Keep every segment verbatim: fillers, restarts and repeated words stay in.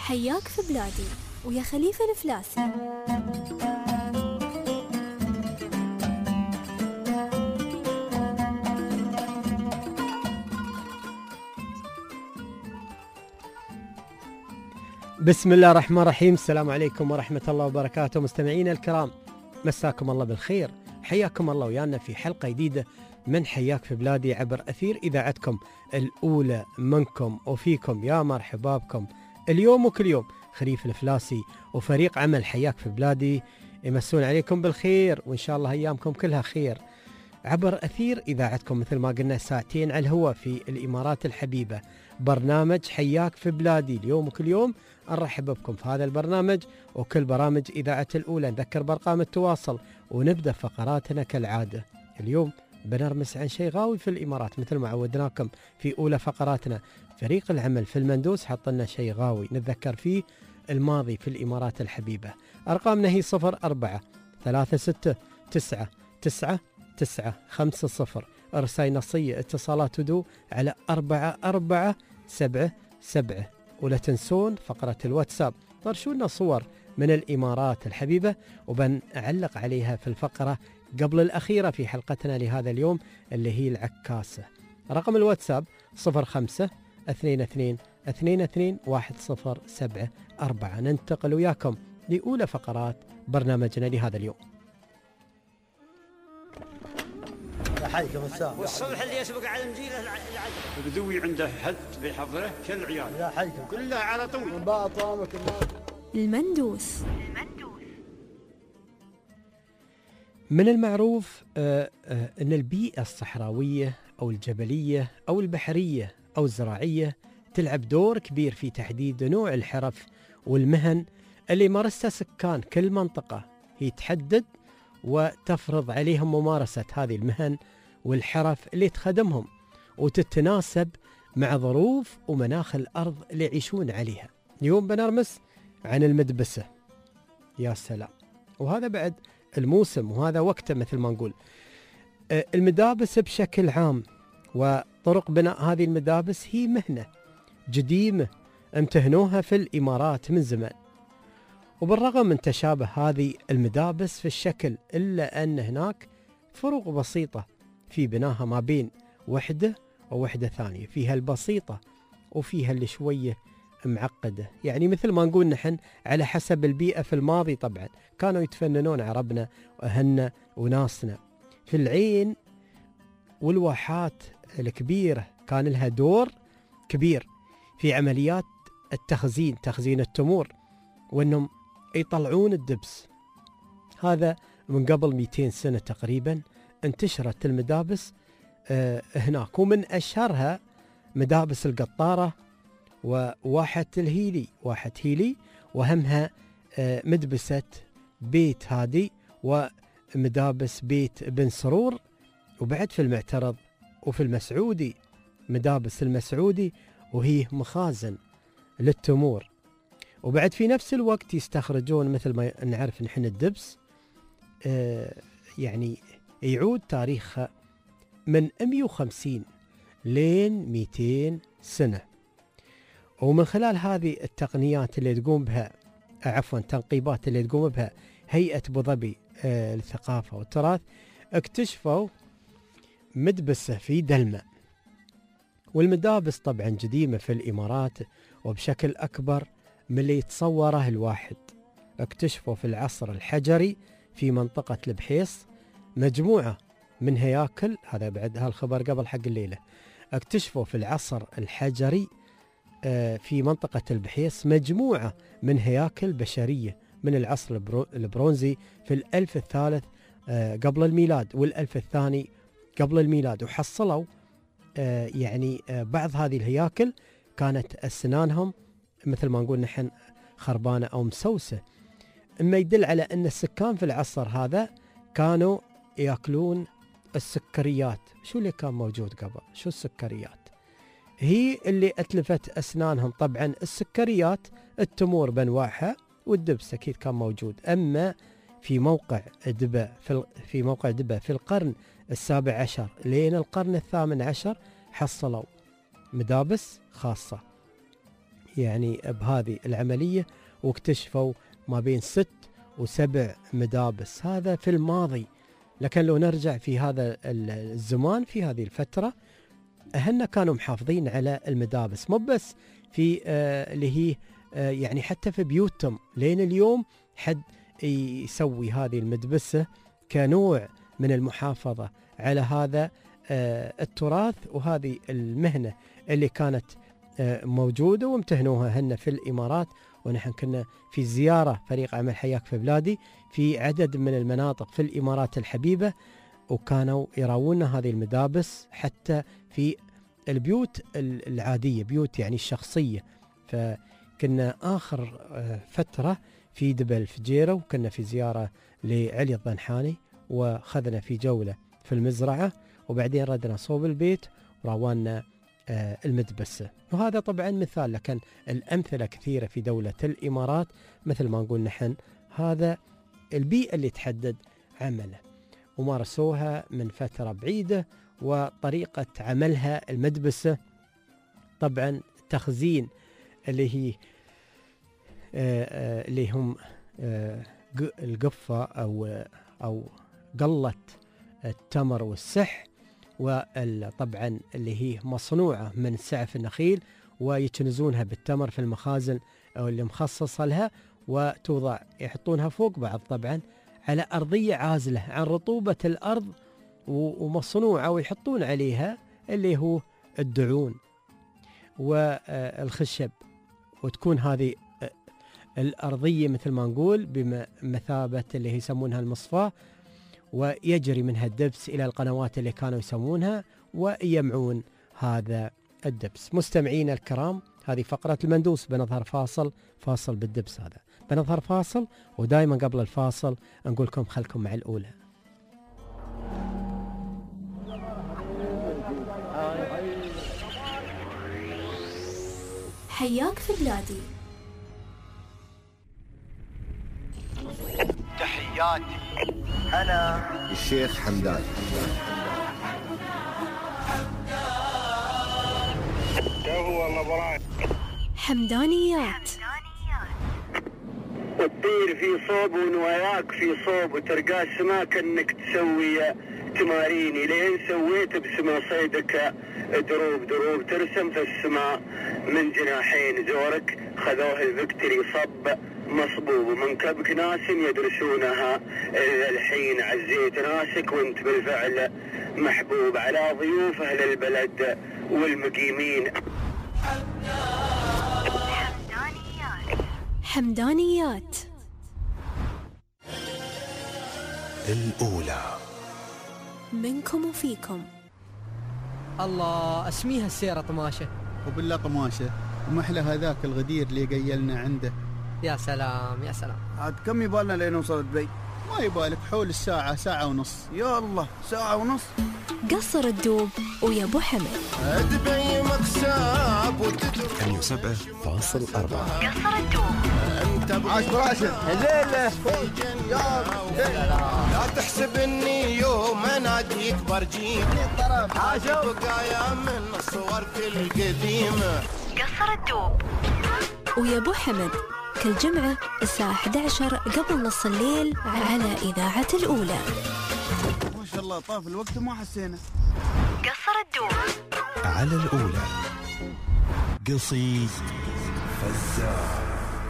حياك في بلادي ويا خليفة الفلاسي. بسم الله الرحمن الرحيم. السلام عليكم ورحمة الله وبركاته مستمعينا الكرام، مساكم الله بالخير. حياكم الله ويانا في حلقة جديدة من حياك في بلادي عبر أثير إذاعتكم الأولى منكم وفيكم. يا مرحبا بكم اليوم وكل يوم. خليفة الفلاسي وفريق عمل حياك في بلادي يمسون عليكم بالخير، وإن شاء الله أيامكم كلها خير عبر أثير إذاعتكم مثل ما قلنا ساعتين على الهواء في الإمارات الحبيبة. برنامج حياك في بلادي اليوم وكل يوم نرحب بكم في هذا البرنامج وكل برامج إذاعة الأولى. نذكر بأرقام التواصل ونبدأ فقراتنا كالعادة. اليوم بنرمس عن شيء غاوي في الإمارات مثل ما عودناكم في أولى فقراتنا. فريق العمل في المندوس حط لنا شيء غاوي نتذكر فيه الماضي في الإمارات الحبيبة. أرقامنا هي صفر أربعة ثلاثة ستة تسعة تسعة تسعة خمسة صفر. رسائل نصية اتصالات هدوء على أربعة أربعة سبعة سبعة. ولا تنسون فقرة الواتساب، طرشونا صور من الإمارات الحبيبة وبنعلق عليها في الفقرة قبل الأخيرة في حلقتنا لهذا اليوم اللي هي العكاسة. رقم الواتساب صفر خمسة اثنين اثنين اثنين اثنين واحد صفر سبعة أربعة. ننتقل وياكم لأولى فقرات برنامجنا لهذا اليوم. حيكم الساعة والصبح اللي يسبق على المجيلة العجل البدوي عنده حد بحضره كالعيال يا حيكم كلها على طول. انباع طعامك المندوس. من المعروف آه آه أن البيئة الصحراوية أو الجبلية أو البحرية أو الزراعية تلعب دور كبير في تحديد نوع الحرف والمهن اللي يمارسها سكان كل منطقة. هي تحدد وتفرض عليهم ممارسة هذه المهن والحرف اللي تخدمهم وتتناسب مع ظروف ومناخ الأرض اللي يعيشون عليها. اليوم بنرمس عن المدبسة. يا سلام، وهذا بعد الموسم وهذا وقته مثل ما نقول. المدابس بشكل عام وطرق بناء هذه المدابس هي مهنة قديمة امتهنوها في الإمارات من زمان، وبالرغم من تشابه هذه المدابس في الشكل إلا أن هناك فروق بسيطة في بناها ما بين وحدة ووحدة ثانية. فيها البسيطة وفيها اللي شوية معقدة، يعني مثل ما نقول نحن على حسب البيئة. في الماضي طبعا كانوا يتفننون عربنا وأهلنا وناسنا في العين والواحات الكبيرة، كان لها دور كبير في عمليات التخزين، تخزين التمور، وأنهم يطلعون الدبس. هذا من قبل مئتين سنة تقريبا انتشرت المدابس آه هناك، ومن أشهرها مدابس القطارة وواحة الهيلي، واحة هيلي، وهمها آه مدبسة بيت هادي ومدابس بيت بن سرور. وبعد في المعترض وفي المسعودي مدابس المسعودي وهي مخازن للتمور. وبعد في نفس الوقت يستخرجون مثل ما نعرف نحن الدبس آه يعني يعود تاريخها من مئة وخمسين لين مئتين سنة. ومن خلال هذه التقنيات اللي تقوم بها عفوا تنقيبات اللي تقوم بها هيئة أبو ظبي آه للثقافة والتراث، اكتشفوا مدبسة في دلمة. والمدابس طبعا قديمة في الإمارات وبشكل أكبر من اللي يتصوره الواحد. اكتشفوا في العصر الحجري في منطقة البحيص مجموعة من هياكل، هذا بعد هالخبر قبل حق الليلة. اكتشفوا في العصر الحجري في منطقة البحيص مجموعة من هياكل بشرية من العصر البرونزي في الألف الثالث قبل الميلاد والألف الثاني قبل الميلاد. وحصلوا يعني بعض هذه الهياكل كانت أسنانهم مثل ما نقول نحن خربانة أو مسوسة، إما يدل على أن السكان في العصر هذا كانوا يأكلون السكريات. شو اللي كان موجود قبل؟ شو السكريات؟ هي اللي أتلفت أسنانهم. طبعا السكريات التمور بأنواعها والدبس أكيد كان موجود. أما في موقع دبا في, في موقع دبا في القرن السابع عشر لين القرن الثامن عشر حصلوا مدابس خاصة يعني بهذه العملية، واكتشفوا ما بين ست وسبع مدابس. هذا في الماضي، لكن لو نرجع في هذا الزمان في هذه الفترة أهلنا كانوا محافظين على المدابس، مو بس في آه اللي هي آه يعني حتى في بيوتهم لين اليوم حد يسوي هذه المدبسة كنوع من المحافظة على هذا آه التراث وهذه المهنة اللي كانت آه موجودة وامتهنوها هن في الإمارات. ونحن كنا في زيارة فريق عمل حياك في بلادي في عدد من المناطق في الإمارات الحبيبة، وكانوا يراونا هذه المدابس حتى في البيوت العادية، بيوت يعني الشخصية. فكنا آخر فترة في دبل الفجيرة، وكنا في زيارة لعلي الضنحاني، وخذنا في جولة في المزرعة، وبعدين ردنا صوب البيت وراوانا المدبسة. وهذا طبعا مثال، لكن الأمثلة كثيرة في دولة الإمارات. مثل ما نقول نحن هذا البيئة اللي تحدد عمله، ومارسوها من فترة بعيدة. وطريقة عملها المدبسة طبعا تخزين اللي هي آه اللي هم آه القفة أو أو قلة التمر والسح، وطبعا اللي هي مصنوعة من سعف النخيل، ويكنزونها بالتمر في المخازن أو اللي مخصصة لها، وتوضع يحطونها فوق بعض طبعا على أرضية عازلة عن رطوبة الأرض، ومصنوعة ويحطون عليها اللي هو الدعون والخشب، وتكون هذه الأرضية مثل ما نقول بمثابة اللي يسمونها المصفاة، ويجري منها الدبس إلى القنوات اللي كانوا يسمونها ويمعون هذا الدبس. مستمعين الكرام، هذه فقرة المندوس. بنظهر فاصل فاصل بالدبس هذا، بنظهر فاصل، ودائما قبل الفاصل نقولكم خلكم مع الأولى. حياك في بلادي. تحياتي أنا الشيخ حمدان. حمدانيات. تطير في صوب ونواياك في صوب، وترقى السما كأنك تسوي تماريني، لين سويت بسما صيدك دروب دروب ترسم في السماء من جناحين زورك، خذوه الفكتري صب مصبوب، ومن كبك ناس يدرسونها إلا الحين، عزيت ناسك وانت بالفعل محبوب على ضيوف أهل البلد والمقيمين. حمدانيات الأولى منكم وفيكم. الله اسميها السيرة طماشة. وبالله طماشة، ومحلى هذاك الغدير اللي قيلنا عنده. يا سلام يا سلام. عاد كم يبالنا لين نوصل دبي؟ ما يبالك حول الساعة، ساعة ونص. يا الله ساعة ونص. قصر الدوب ويا ابو حمد. دبي مكسب وتترك مية وسبعة فاصل أربعة. قصر الدوب. انت عاش براشد الليلة يا لا تحسب اني يوم اناديك برجيني طرف عاشق بقايا من الصور القديمة. قصر الدوب ويا ابو حمد كل جمعة الساعة إحدى عشر قبل نص الليل على إذاعة الأولى. ما شاء الله طاف الوقت وما حسينا. قصر الدوب على الأولى. قصيد فزاع.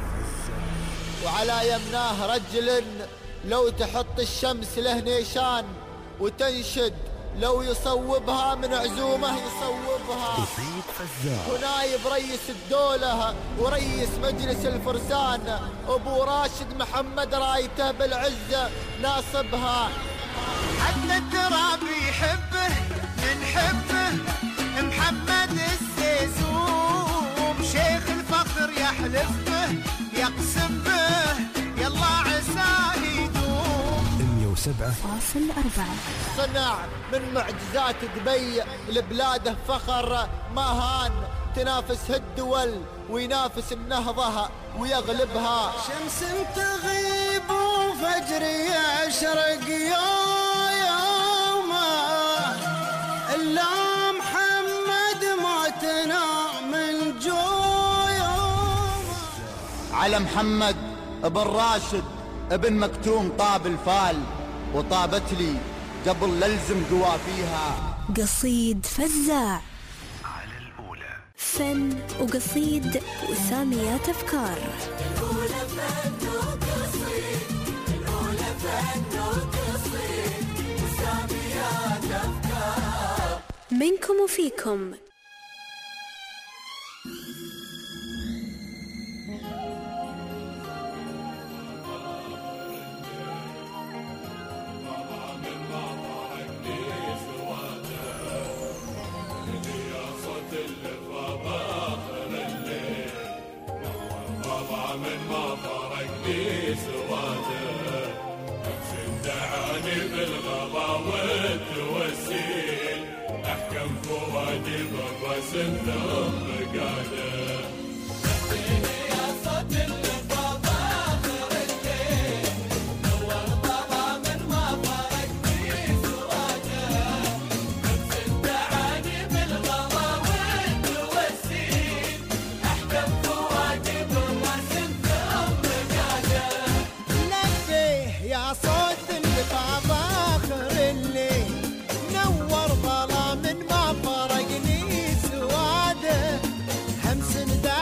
وعلى يمناه رجل لو تحط الشمس له نيشان، وتنشد لو يصوبها من عزومه يصوبها. قصيد فزاع. ونايب رئيس الدولة ورئيس مجلس الفرسان أبو راشد محمد رايته بالعزة ناصبها. حتى التراب يحبه ينحبه محمد الزيزوم، شيخ الفخر يحلف به يقسم به يلا عساه يدوم. مية وسبعة فاصل أربعة. صنع من معجزات دبي لبلاده فخر ما هان، تنافس الدول وينافس النهضة ويغلبها. شمس تغيب وفجر يشرق يومه، إلا محمد ما تنام من جوع على محمد ابن راشد ابن مكتوم طاب الفال، وطابت لي قبل للزم قوافيها. قصيد فزاع على الأولى. فن وقصيد وساميات أفكار. الأولى فن وقصيد، الأولى فن وقصيد وساميات أفكار. منكم وفيكم. همس نداء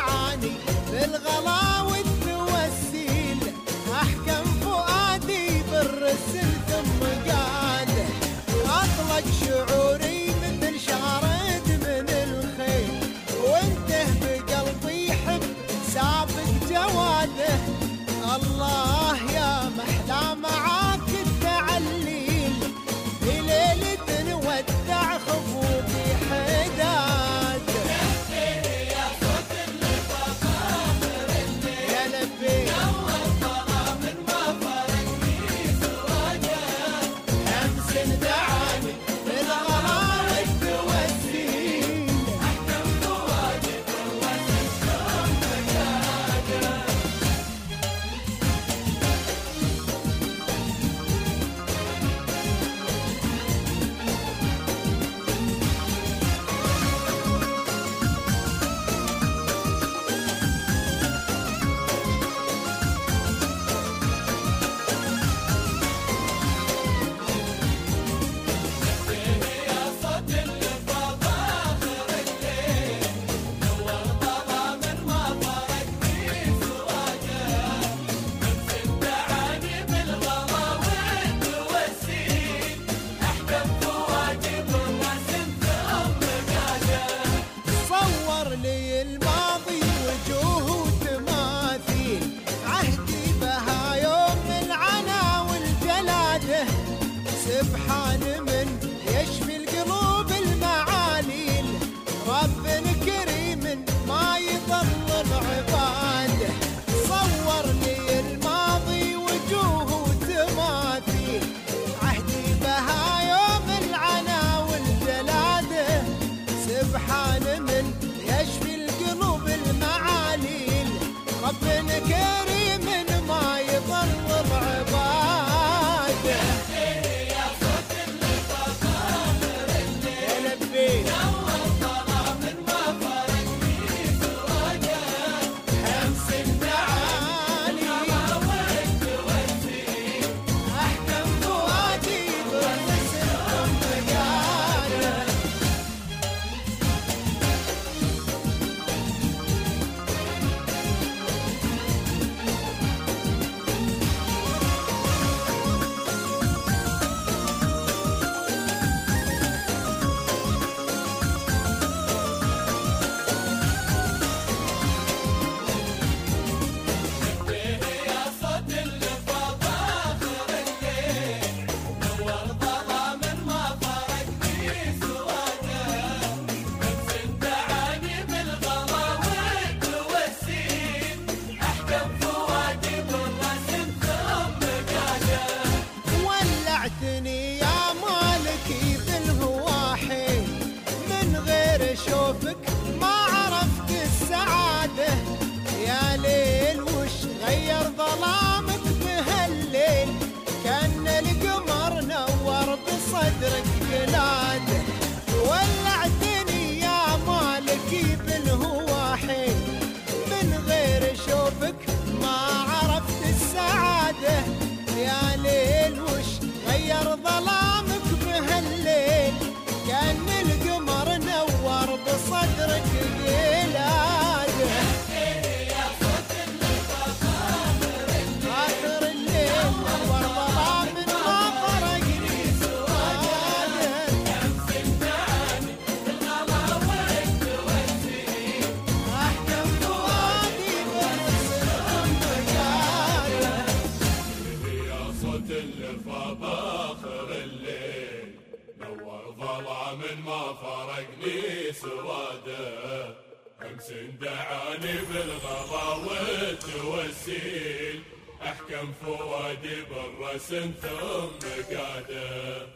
فرقني سواده امس دعاني بالغضا والتوسيل احكم فؤادي بالرسم ثم قاده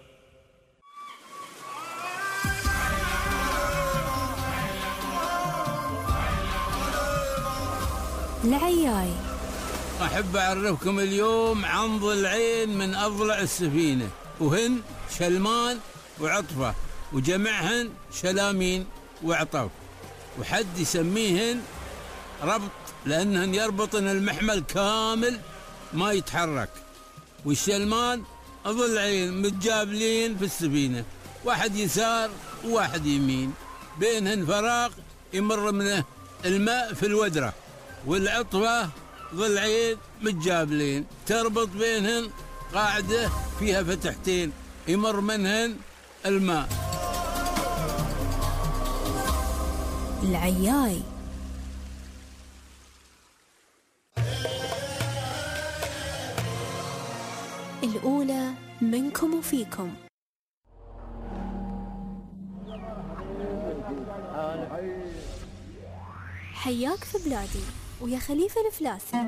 العياي. أحب أعرفكم اليوم عن ضلعين من أضلع السفينة، وهن شلمان وعطفة، وجمعهن شلامين وعطف، وحد يسميهن ربط لأنهن يربطن المحمل كامل ما يتحرك. والشلمان ضلعين متجابلين في السفينة، واحد يسار وواحد يمين، بينهن فراغ يمر منه الماء في الودرة. والعطفة ضلعين متجابلين تربط بينهن قاعدة فيها فتحتين يمر منهن الماء. العياي. الأولى منكم وفيكم. حياك في بلادي ويا خليفة الفلاسي.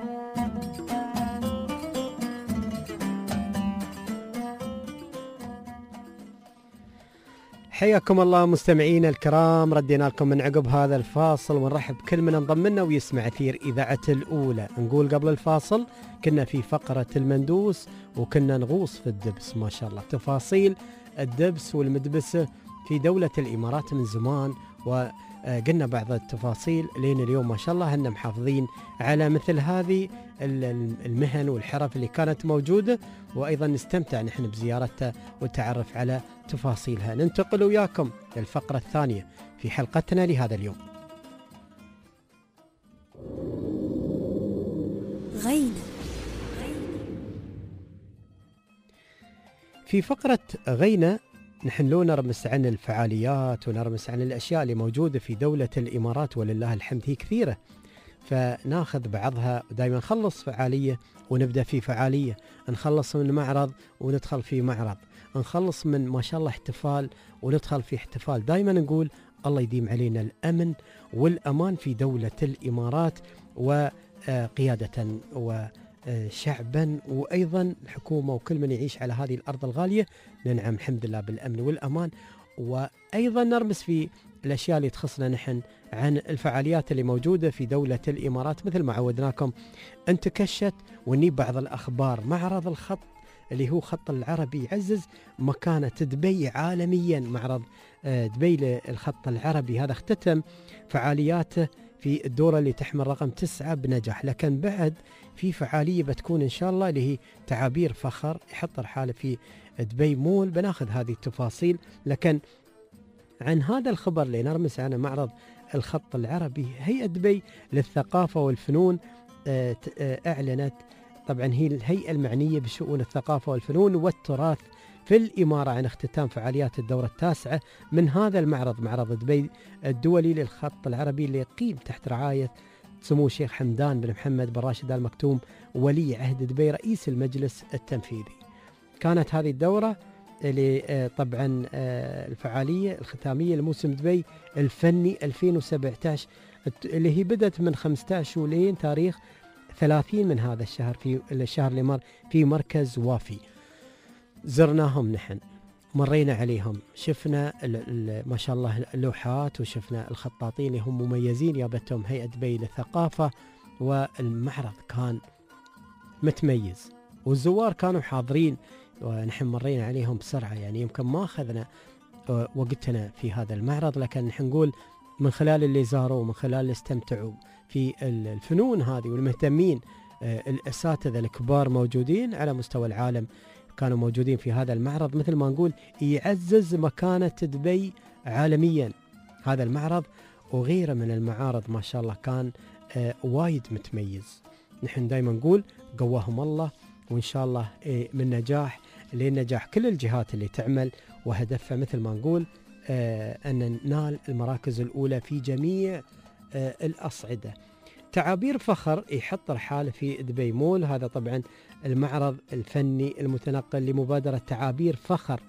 حياكم الله مستمعينا الكرام، ردينا لكم من عقب هذا الفاصل ونرحب بكل من انضم لنا ويسمع أثير إذاعة الأولى. نقول قبل الفاصل كنا في فقرة المندوس وكنا نغوص في الدبس، ما شاء الله تفاصيل الدبس والمدبسة في دولة الإمارات من زمان، وقلنا بعض التفاصيل لين اليوم ما شاء الله هن محافظين على مثل هذه المهن والحرف اللي كانت موجودة، وأيضا نستمتع نحن بزيارتها والتعرف على تفاصيلها. ننتقل وياكم للفقرة الثانية في حلقتنا لهذا اليوم. غينة. في فقرة غينة نحن لو نرمس عن الفعاليات ونرمس عن الأشياء اللي موجودة في دولة الإمارات ولله الحمد هي كثيرة، فناخذ بعضها. دائما نخلص فعالية ونبدأ في فعالية، نخلص من معرض وندخل في معرض، نخلص من ما شاء الله احتفال وندخل في احتفال. دائما نقول الله يديم علينا الأمن والأمان في دولة الإمارات، وقيادة وشعبا وأيضا الحكومة وكل من يعيش على هذه الأرض الغالية ننعم الحمد لله بالأمن والأمان. وأيضا نرمس في الأشياء اللي تخصنا نحن عن الفعاليات اللي موجودة في دولة الإمارات مثل ما عودناكم انتكشت ونجيب بعض الأخبار. معرض الخط اللي هو خط العربي يعزز مكانة دبي عالميا. معرض دبي للخط العربي هذا اختتم فعالياته في الدورة اللي تحمل رقم تسعة بنجاح، لكن بعد في فعالية بتكون إن شاء الله اللي هي تعابير فخر يحط الحالة في دبي مول. بناخذ هذه التفاصيل، لكن عن هذا الخبر اللي نرمس عنه معرض الخط العربي، هيئة دبي للثقافة والفنون أعلنت، طبعا هي الهيئة المعنية بشؤون الثقافة والفنون والتراث في الإمارة، عن اختتام فعاليات الدورة التاسعة من هذا المعرض، معرض دبي الدولي للخط العربي اللي يقيم تحت رعاية سمو الشيخ حمدان بن محمد بن راشد آل مكتوم ولي عهد دبي رئيس المجلس التنفيذي. كانت هذه الدورة اللي طبعا الفعالية الختامية لموسم دبي الفني ألفين وسبعة عشر اللي هي بدأت من خمسة عشر ولين تاريخ ثلاثين من هذا الشهر في الشهر اللي مر في مركز وافي. زرناهم نحن، مرينا عليهم، شفنا ما شاء الله اللوحات وشفنا الخطاطين اللي هم مميزين يابتهم هيئة دبي للثقافة، والمعرض كان متميز والزوار كانوا حاضرين ونحن مرينا عليهم بسرعة، يعني يمكن ما أخذنا وقتنا في هذا المعرض، لكن نحن نقول من خلال اللي زاروا ومن خلال اللي استمتعوا في الفنون هذه والمهتمين الأساتذة الكبار موجودين على مستوى العالم كانوا موجودين في هذا المعرض، مثل ما نقول يعزز مكانة دبي عالميا هذا المعرض وغيره من المعارض. ما شاء الله كان وايد متميز. نحن دايما نقول قواهم الله، وإن شاء الله من نجاح لنجاح كل الجهات اللي تعمل وهدفها مثل ما نقول أن ننال المراكز الأولى في جميع الأصعدة. تعابير فخر يحط رحاله في دبي مول، هذا طبعا المعرض الفني المتنقل لمبادرة تعابير فخر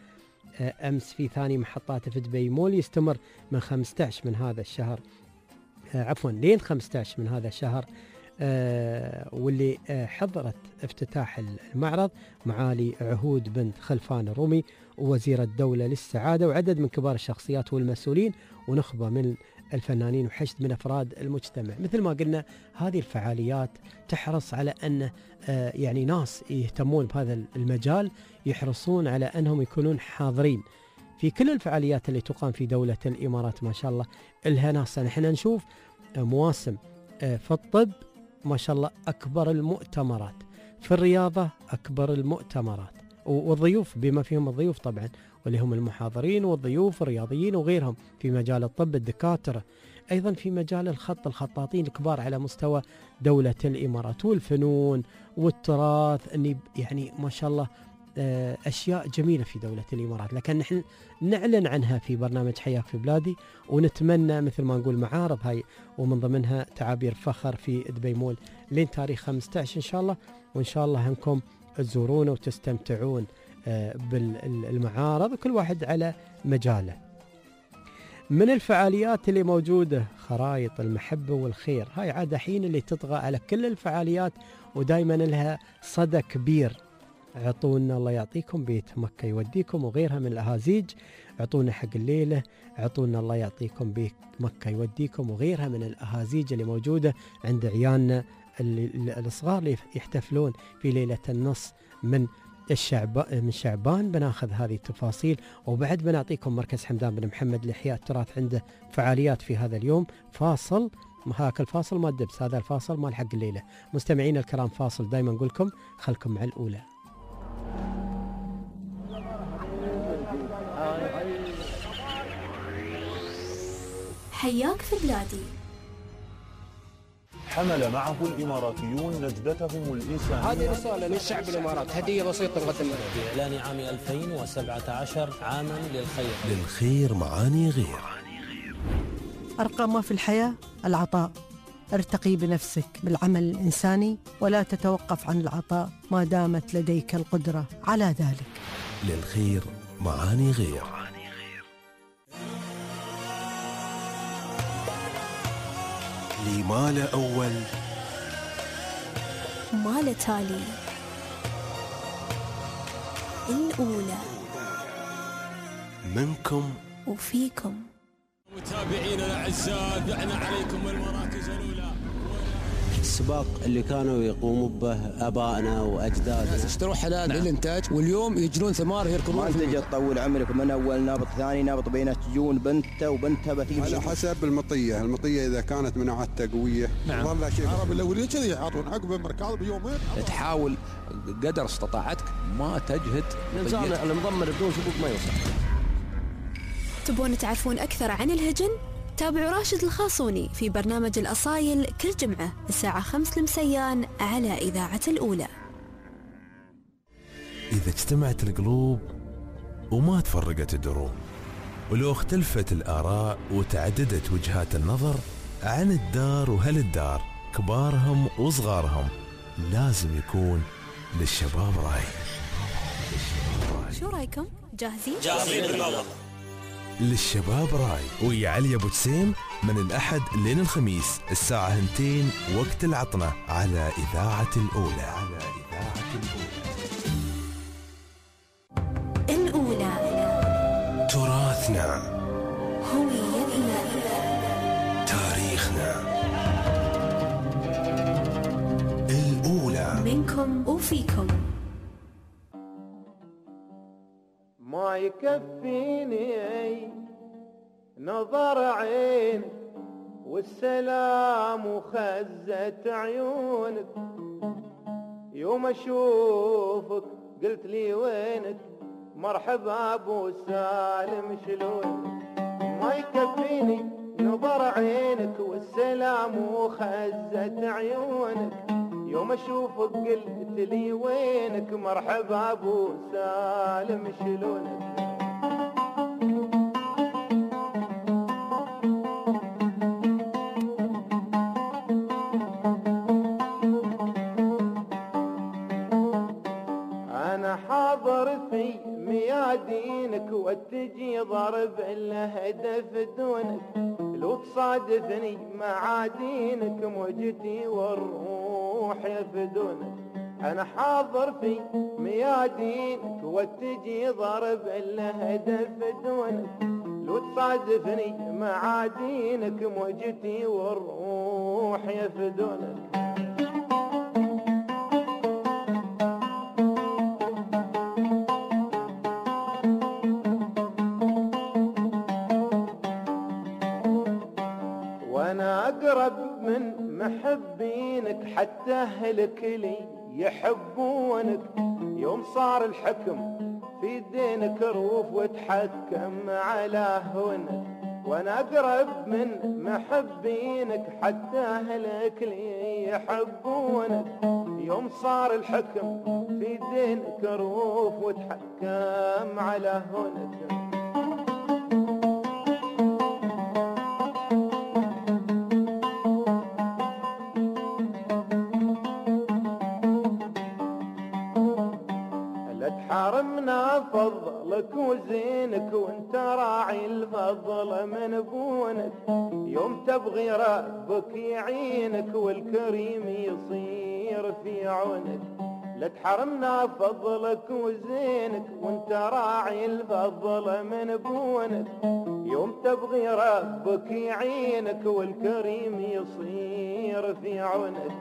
أمس في ثاني محطاته في دبي مول، يستمر من خمسة عشر من هذا الشهر، عفوا لين خمسة عشر من هذا الشهر، واللي حضرت افتتاح المعرض معالي عهود بنت خلفان الرومي ووزير الدولة للسعادة وعدد من كبار الشخصيات والمسؤولين ونخبة من الفنانين وحشد من أفراد المجتمع. مثل ما قلنا هذه الفعاليات تحرص على أن يعني ناس يهتمون بهذا المجال يحرصون على أنهم يكونون حاضرين في كل الفعاليات اللي تقام في دولة الإمارات. ما شاء الله لها ناس، نحن نشوف مواسم في الطب ما شاء الله أكبر المؤتمرات، في الرياضة أكبر المؤتمرات، والضيوف بما فيهم الضيوف طبعا واللي هم المحاضرين والضيوف الرياضيين وغيرهم في مجال الطب الدكاترة، أيضا في مجال الخط الخطاطين الكبار على مستوى دولة الإمارات، والفنون والتراث، أني يعني ما شاء الله أشياء جميلة في دولة الإمارات، لكن نحن نعلن عنها في برنامج حياك في بلادي، ونتمنى مثل ما نقول معارض هاي ومن ضمنها تعابير فخر في دبي مول لين تاريخ خمسة عشر إن شاء الله، وإن شاء الله أنكم تزورون وتستمتعون بالمعارض وكل واحد على مجاله. من الفعاليات اللي موجودة خرائط المحبة والخير، هاي عادة حين اللي تطغى على كل الفعاليات ودايما لها صدى كبير. عطونا الله يعطيكم بيت مكة يوديكم وغيرها من الأهازيج، عطونا حق الليلة، عطونا الله يعطيكم بيت مكة يوديكم وغيرها من الأهازيج اللي موجودة عند عيالنا الصغار اللي يحتفلون في ليلة النص من الشعب من شعبان. بناخذ هذه التفاصيل وبعد بنعطيكم مركز حمدان بن محمد لإحياء التراث عنده فعاليات في هذا اليوم. فاصل، هاك الفاصل ما الدبس، هذا الفاصل مال حق الليلة. مستمعين الكرام فاصل، دايما نقول لكم خلكم مع الأولى. حياك في بلادي. حمل معه الإماراتيون نجدتهم الإنسانية. هذه رسالة للشعب الإمارات، هدية بسيطة نقدمها بإعلان عام ألفين وسبعة عشر عاما للخير. للخير معاني غير. أرقى ما في الحياة العطاء. ارتقي بنفسك بالعمل الإنساني ولا تتوقف عن العطاء ما دامت لديك القدرة على ذلك. للخير معاني غير. لما لا أول ما لا تالي. الأولى منكم وفيكم. متابعينا الأعزاء، دعنا عليكم المراكز الأولى. السباق اللي كانوا يقوموا به آبائنا وأجدادنا، اشتروا حلال نعم. للإنتاج، واليوم يجرون ثمار يركضون. ما تجي تطول عمرك من أول نابط ثاني نابط بينه تجون بنته وبنتها بتيجي على حسب المطية. المطية إذا كانت مناعتها قوية نعم. والله شيء العرب الأولين كذي يعطون عقب المركاض بيومين. تحاول قدر استطاعتك ما تجهد نظام المضمر بدون شبوك ما يوصل. تبون تعرفون أكثر عن الهجن؟ تابعوا راشد الخاصوني في برنامج الأصايل كل جمعة الساعة خمس المسيان على إذاعة الأولى. إذا اجتمعت القلوب وما تفرقت الدروب، ولو اختلفت الآراء وتعددت وجهات النظر عن الدار وهل الدار كبارهم وصغارهم، لازم يكون للشباب رأي. شو رأيكم؟ جاهزين؟ جاهزين بالله. للشباب راي ويا علي ابو جسيم من الاحد لين الخميس الساعه اثنتين وقت العطنه على اذاعه الاولى. على اذاعه الاولى. الاولى تراثنا، هويتنا، تاريخنا. الاولى منكم وفيكم. ما يكفيني نظر عينك والسلام وخزة عيونك، يوم اشوفك قلت لي وينك مرحبا ابو سالم شلونك. ما يكفيني نظر عينك والسلام وخزة عيونك، يوم اشوفك قلت لي وينك مرحبا ابو سالم شلونك. انا حاضر في مياد ميادينك واتجي ضرب الهدف دونك، لو تصادفني معادينك موجتي والروح يفدونك. انا حاضر في ميادينك واتجي ضرب الهدف دونك، لو تصادفني معادينك موجتي والروح يفدونك. وانا اقرب من محبينك حتى اهلك لي يحبونك، يوم صار الحكم في دينك روف وتحكم على هونك. وانا اقرب من محبينك حتى اهلك لي يحبونك، يوم صار الحكم في دينك روف وتحكم على هونك. حرمنا فضلك وزينك وانت راعي الفضل من بونك، يوم تبغي ربك يعينك والكريم يصير في عونك. لا تحرمنا فضلك وزينك وانت راعي الفضل من بونك، يوم تبغي ربك يعينك والكريم يصير في عونك.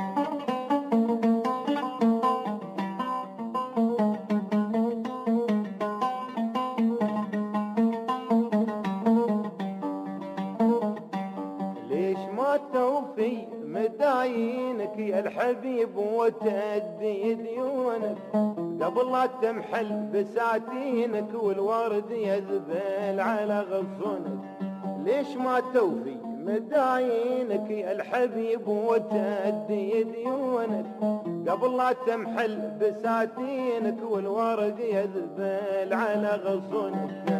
في مداينك يا الحبيب وتأدي ديونك، قبل لا تمحل بساتينك والورد يذبل على غصونك. ليش ما توفي مداينك يا الحبيب وتأدي ديونك، قبل لا تمحل بساتينك والورد يذبل على غصونك.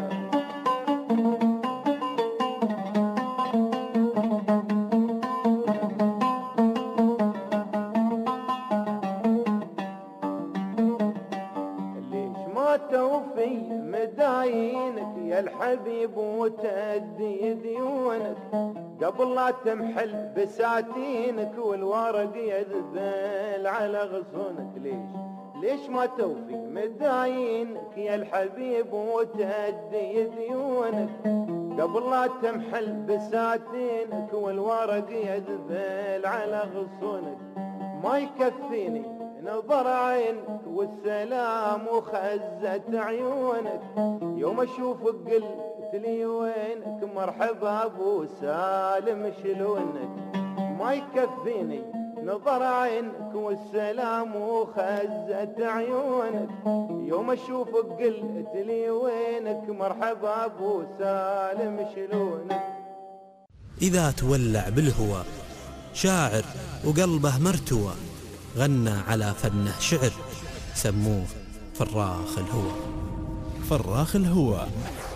توفي مداينك يا الحبيب وتأدي ديونك، قبل لا تمحل بساتينك والورق يذبل على غصونك. ليش ليش ما توفي مداينك يا الحبيب وتأدي ديونك، قبل لا تمحل بساتينك والورق يذبل على غصونك. ما يكفيني نظر عينك والسلام وخزت عيونك، يوم اشوفك قلت لي وينك مرحبا ابو سالم شلونك. ما يكفيني نظر عينك والسلام وخزت عيونك، يوم اشوفك قلت لي وينك مرحبا ابو سالم شلونك. إذا تولع بالهوى شاعر وقلبه مرتوى، غنى على فنه شعر سموه فراخ الهوى. فراخ الهوى.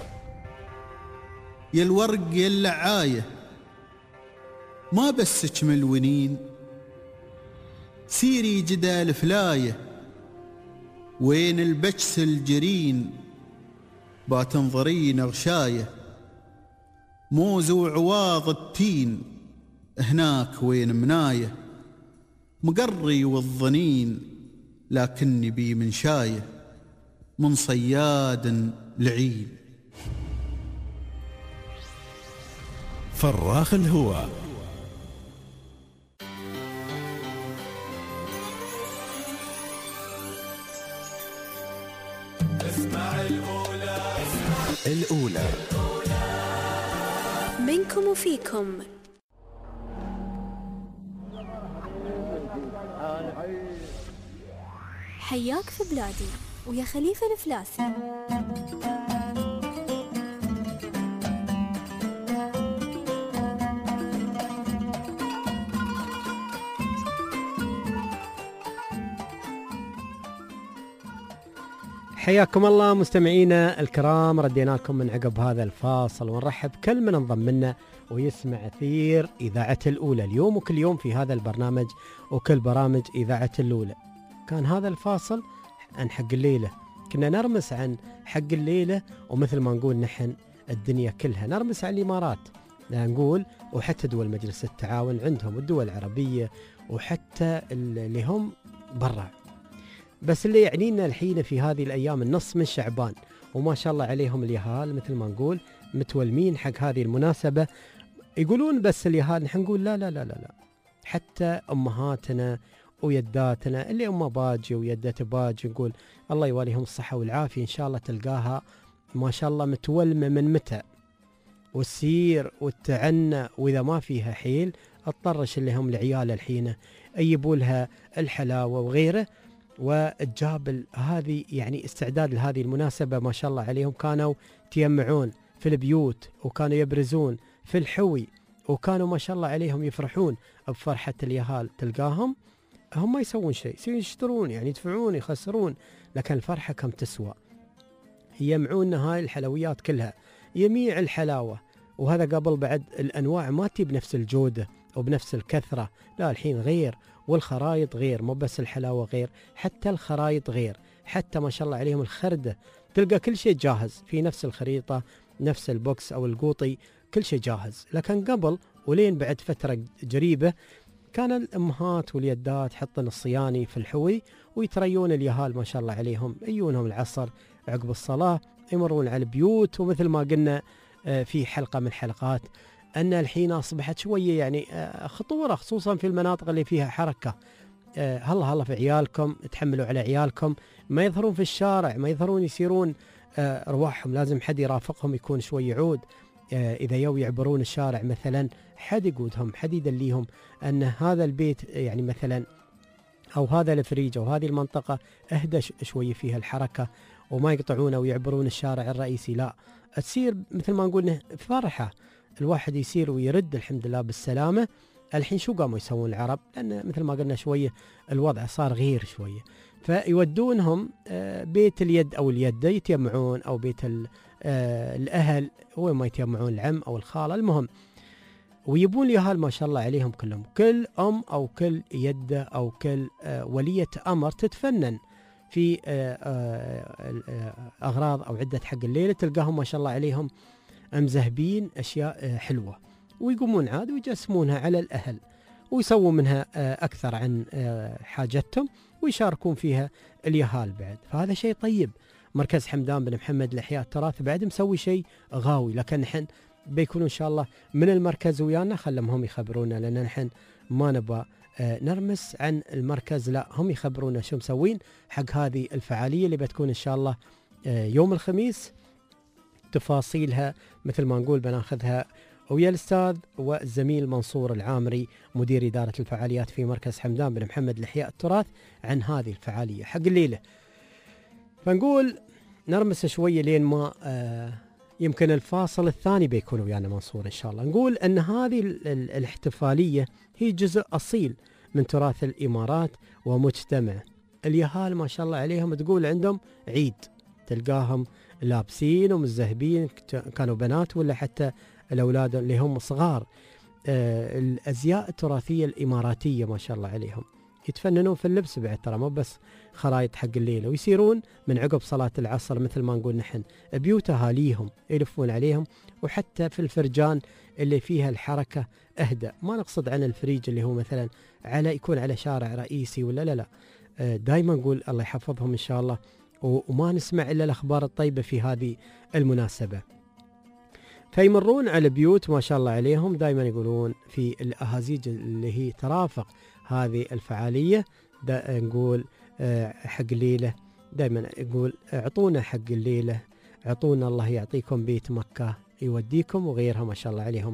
يا الورق يا اللعاية ما بسك ملونين، سيري جدال فلاية وين البجس الجرين، باتنظرين غشاية موز وعواض التين، هناك وين مناية مقري والظنين، لكني بي من شاية من صياد لعين. فراخ الهوى. اسمع الأولى الأولى منكم وفيكم. حياك في بلادي ويا خليفة الفلاسي. حياكم الله مستمعينا الكرام، ردينا لكم من عقب هذا الفاصل ونرحب كل من انضم لنا ويسمع أثير إذاعة الأولى اليوم وكل يوم في هذا البرنامج وكل برامج إذاعة الأولى. كان هذا الفاصل عن حق الليلة كنا نرمس عن حق الليلة، ومثل ما نقول نحن الدنيا كلها نرمس عن الإمارات، نقول وحتى دول مجلس التعاون عندهم والدول العربية وحتى اللي هم برا. بس اللي يعنينا الحين في هذه الأيام النص من شعبان، وما شاء الله عليهم اليهال مثل ما نقول متولمين حق هذه المناسبة. يقولون بس اليهال، نحن نقول لا لا لا لا لا، حتى أمهاتنا ويداتنا اللي أم باجي ويدة باجي نقول الله يواليهم الصحة والعافية، إن شاء الله تلقاها ما شاء الله متولمة من متى والسير والتعنى، وإذا ما فيها حيل اضطرش اللي هم العيال الحين يجيبوا لها الحلاوة وغيره. والجاب هذه يعني استعداد لهذه المناسبة ما شاء الله عليهم، كانوا تيمعون في البيوت وكانوا يبرزون في الحوي، وكانوا ما شاء الله عليهم يفرحون بفرحة اليهال. تلقاهم هم ما يسوون شيء، يشترون يعني يدفعون يخسرون، لكن الفرحة كم تسوى. يجمعون هاي الحلويات كلها، يميع الحلاوة، وهذا قبل بعد الأنواع ما تي بنفس الجودة وبنفس الكثرة، لا الحين غير، والخرايط غير، مو بس الحلاوة غير، حتى الخرايط غير، حتى ما شاء الله عليهم الخردة تلقى كل شيء جاهز في نفس الخريطة، نفس البوكس أو القوطي، كل شيء جاهز. لكن قبل ولين بعد فترة قريبة كان الأمهات واليدات حطن الصياني في الحوي ويتريون اليهال ما شاء الله عليهم، يجونهم العصر عقب الصلاة يمرون على البيوت. ومثل ما قلنا في حلقة من الحلقات أن الحين أصبحت شوية يعني خطورة، خصوصا في المناطق اللي فيها حركة. هلا هلا في عيالكم، تحملوا على عيالكم، ما يظهرون في الشارع، ما يظهرون يسيرون أرواحهم، لازم حد يرافقهم يكون شوي يعود. إذا يو يعبرون الشارع مثلا حد يقودهم، حد يدليهم أن هذا البيت يعني مثلا أو هذا الفريج أو هذه المنطقة أهدى شوي فيها الحركة، وما يقطعونه ويعبرون الشارع الرئيسي. لا، تصير مثل ما نقول فرحة، الواحد يسير ويرد الحمد لله بالسلامة. الحين شو قاموا يسوون العرب؟ لأن مثل ما قلنا شوية الوضع صار غير شوية، فيودونهم بيت اليد أو اليدة يتجمعون، أو بيت الأهل وين ما يتجمعون، العم أو الخالة، المهم ويبون اليهال ما شاء الله عليهم كلهم، كل أم أو كل يدة أو كل ولية أمر تتفنن في أغراض أو عدة حق الليلة، تلقاهم ما شاء الله عليهم مزهبين أشياء حلوة، ويقومون عاد ويجسمونها على الأهل ويسووا منها أكثر عن حاجتهم ويشاركون فيها اليهال بعد. فهذا شيء طيب. مركز حمدان بن محمد لإحياء التراث بعد مسوي شيء غاوي، لكن نحن بيكونوا إن شاء الله من المركز ويانا، خلهم هم يخبرونا، لأن نحن ما نبغى نرمس عن المركز، لا هم يخبرونا شو مسوين حق هذه الفعالية اللي بتكون إن شاء الله يوم الخميس. تفاصيلها مثل ما نقول بناخذها ويا الأستاذ والزميل منصور العامري مدير إدارة الفعاليات في مركز حمدان بن محمد لإحياء التراث عن هذه الفعالية حق الليلة. فنقول نرمس شوية لين ما آه يمكن الفاصل الثاني بيكون ويانا منصور إن شاء الله. نقول أن هذه الاحتفالية هي جزء أصيل من تراث الإمارات ومجتمع اليهال ما شاء الله عليهم. تقول عندهم عيد، تلقاهم لابسين ومزهبين، كانوا بنات ولا حتى الأولاد اللي هم صغار، آه الأزياء التراثية الإماراتية ما شاء الله عليهم، يتفننون في اللبس بعد، ترى مو بس خرايط حق الليلة، ويسيرون من عقب صلاة العصر مثل ما نقول نحن بيوت أهاليهم يلفون عليهم، وحتى في الفرجان اللي فيها الحركة أهدى، ما نقصد عن الفريج اللي هو مثلا على يكون على شارع رئيسي ولا لا لا، آه دايما نقول الله يحفظهم إن شاء الله، وما نسمع إلا الأخبار الطيبة في هذه المناسبة. فيمرون على بيوت ما شاء الله عليهم، دائما يقولون في الأهازيج اللي هي ترافق هذه الفعالية، نقول حق الليلة، دائما يقول اعطونا حق الليلة، اعطونا الله يعطيكم بيت مكة يوديكم، وغيرها ما شاء الله عليهم.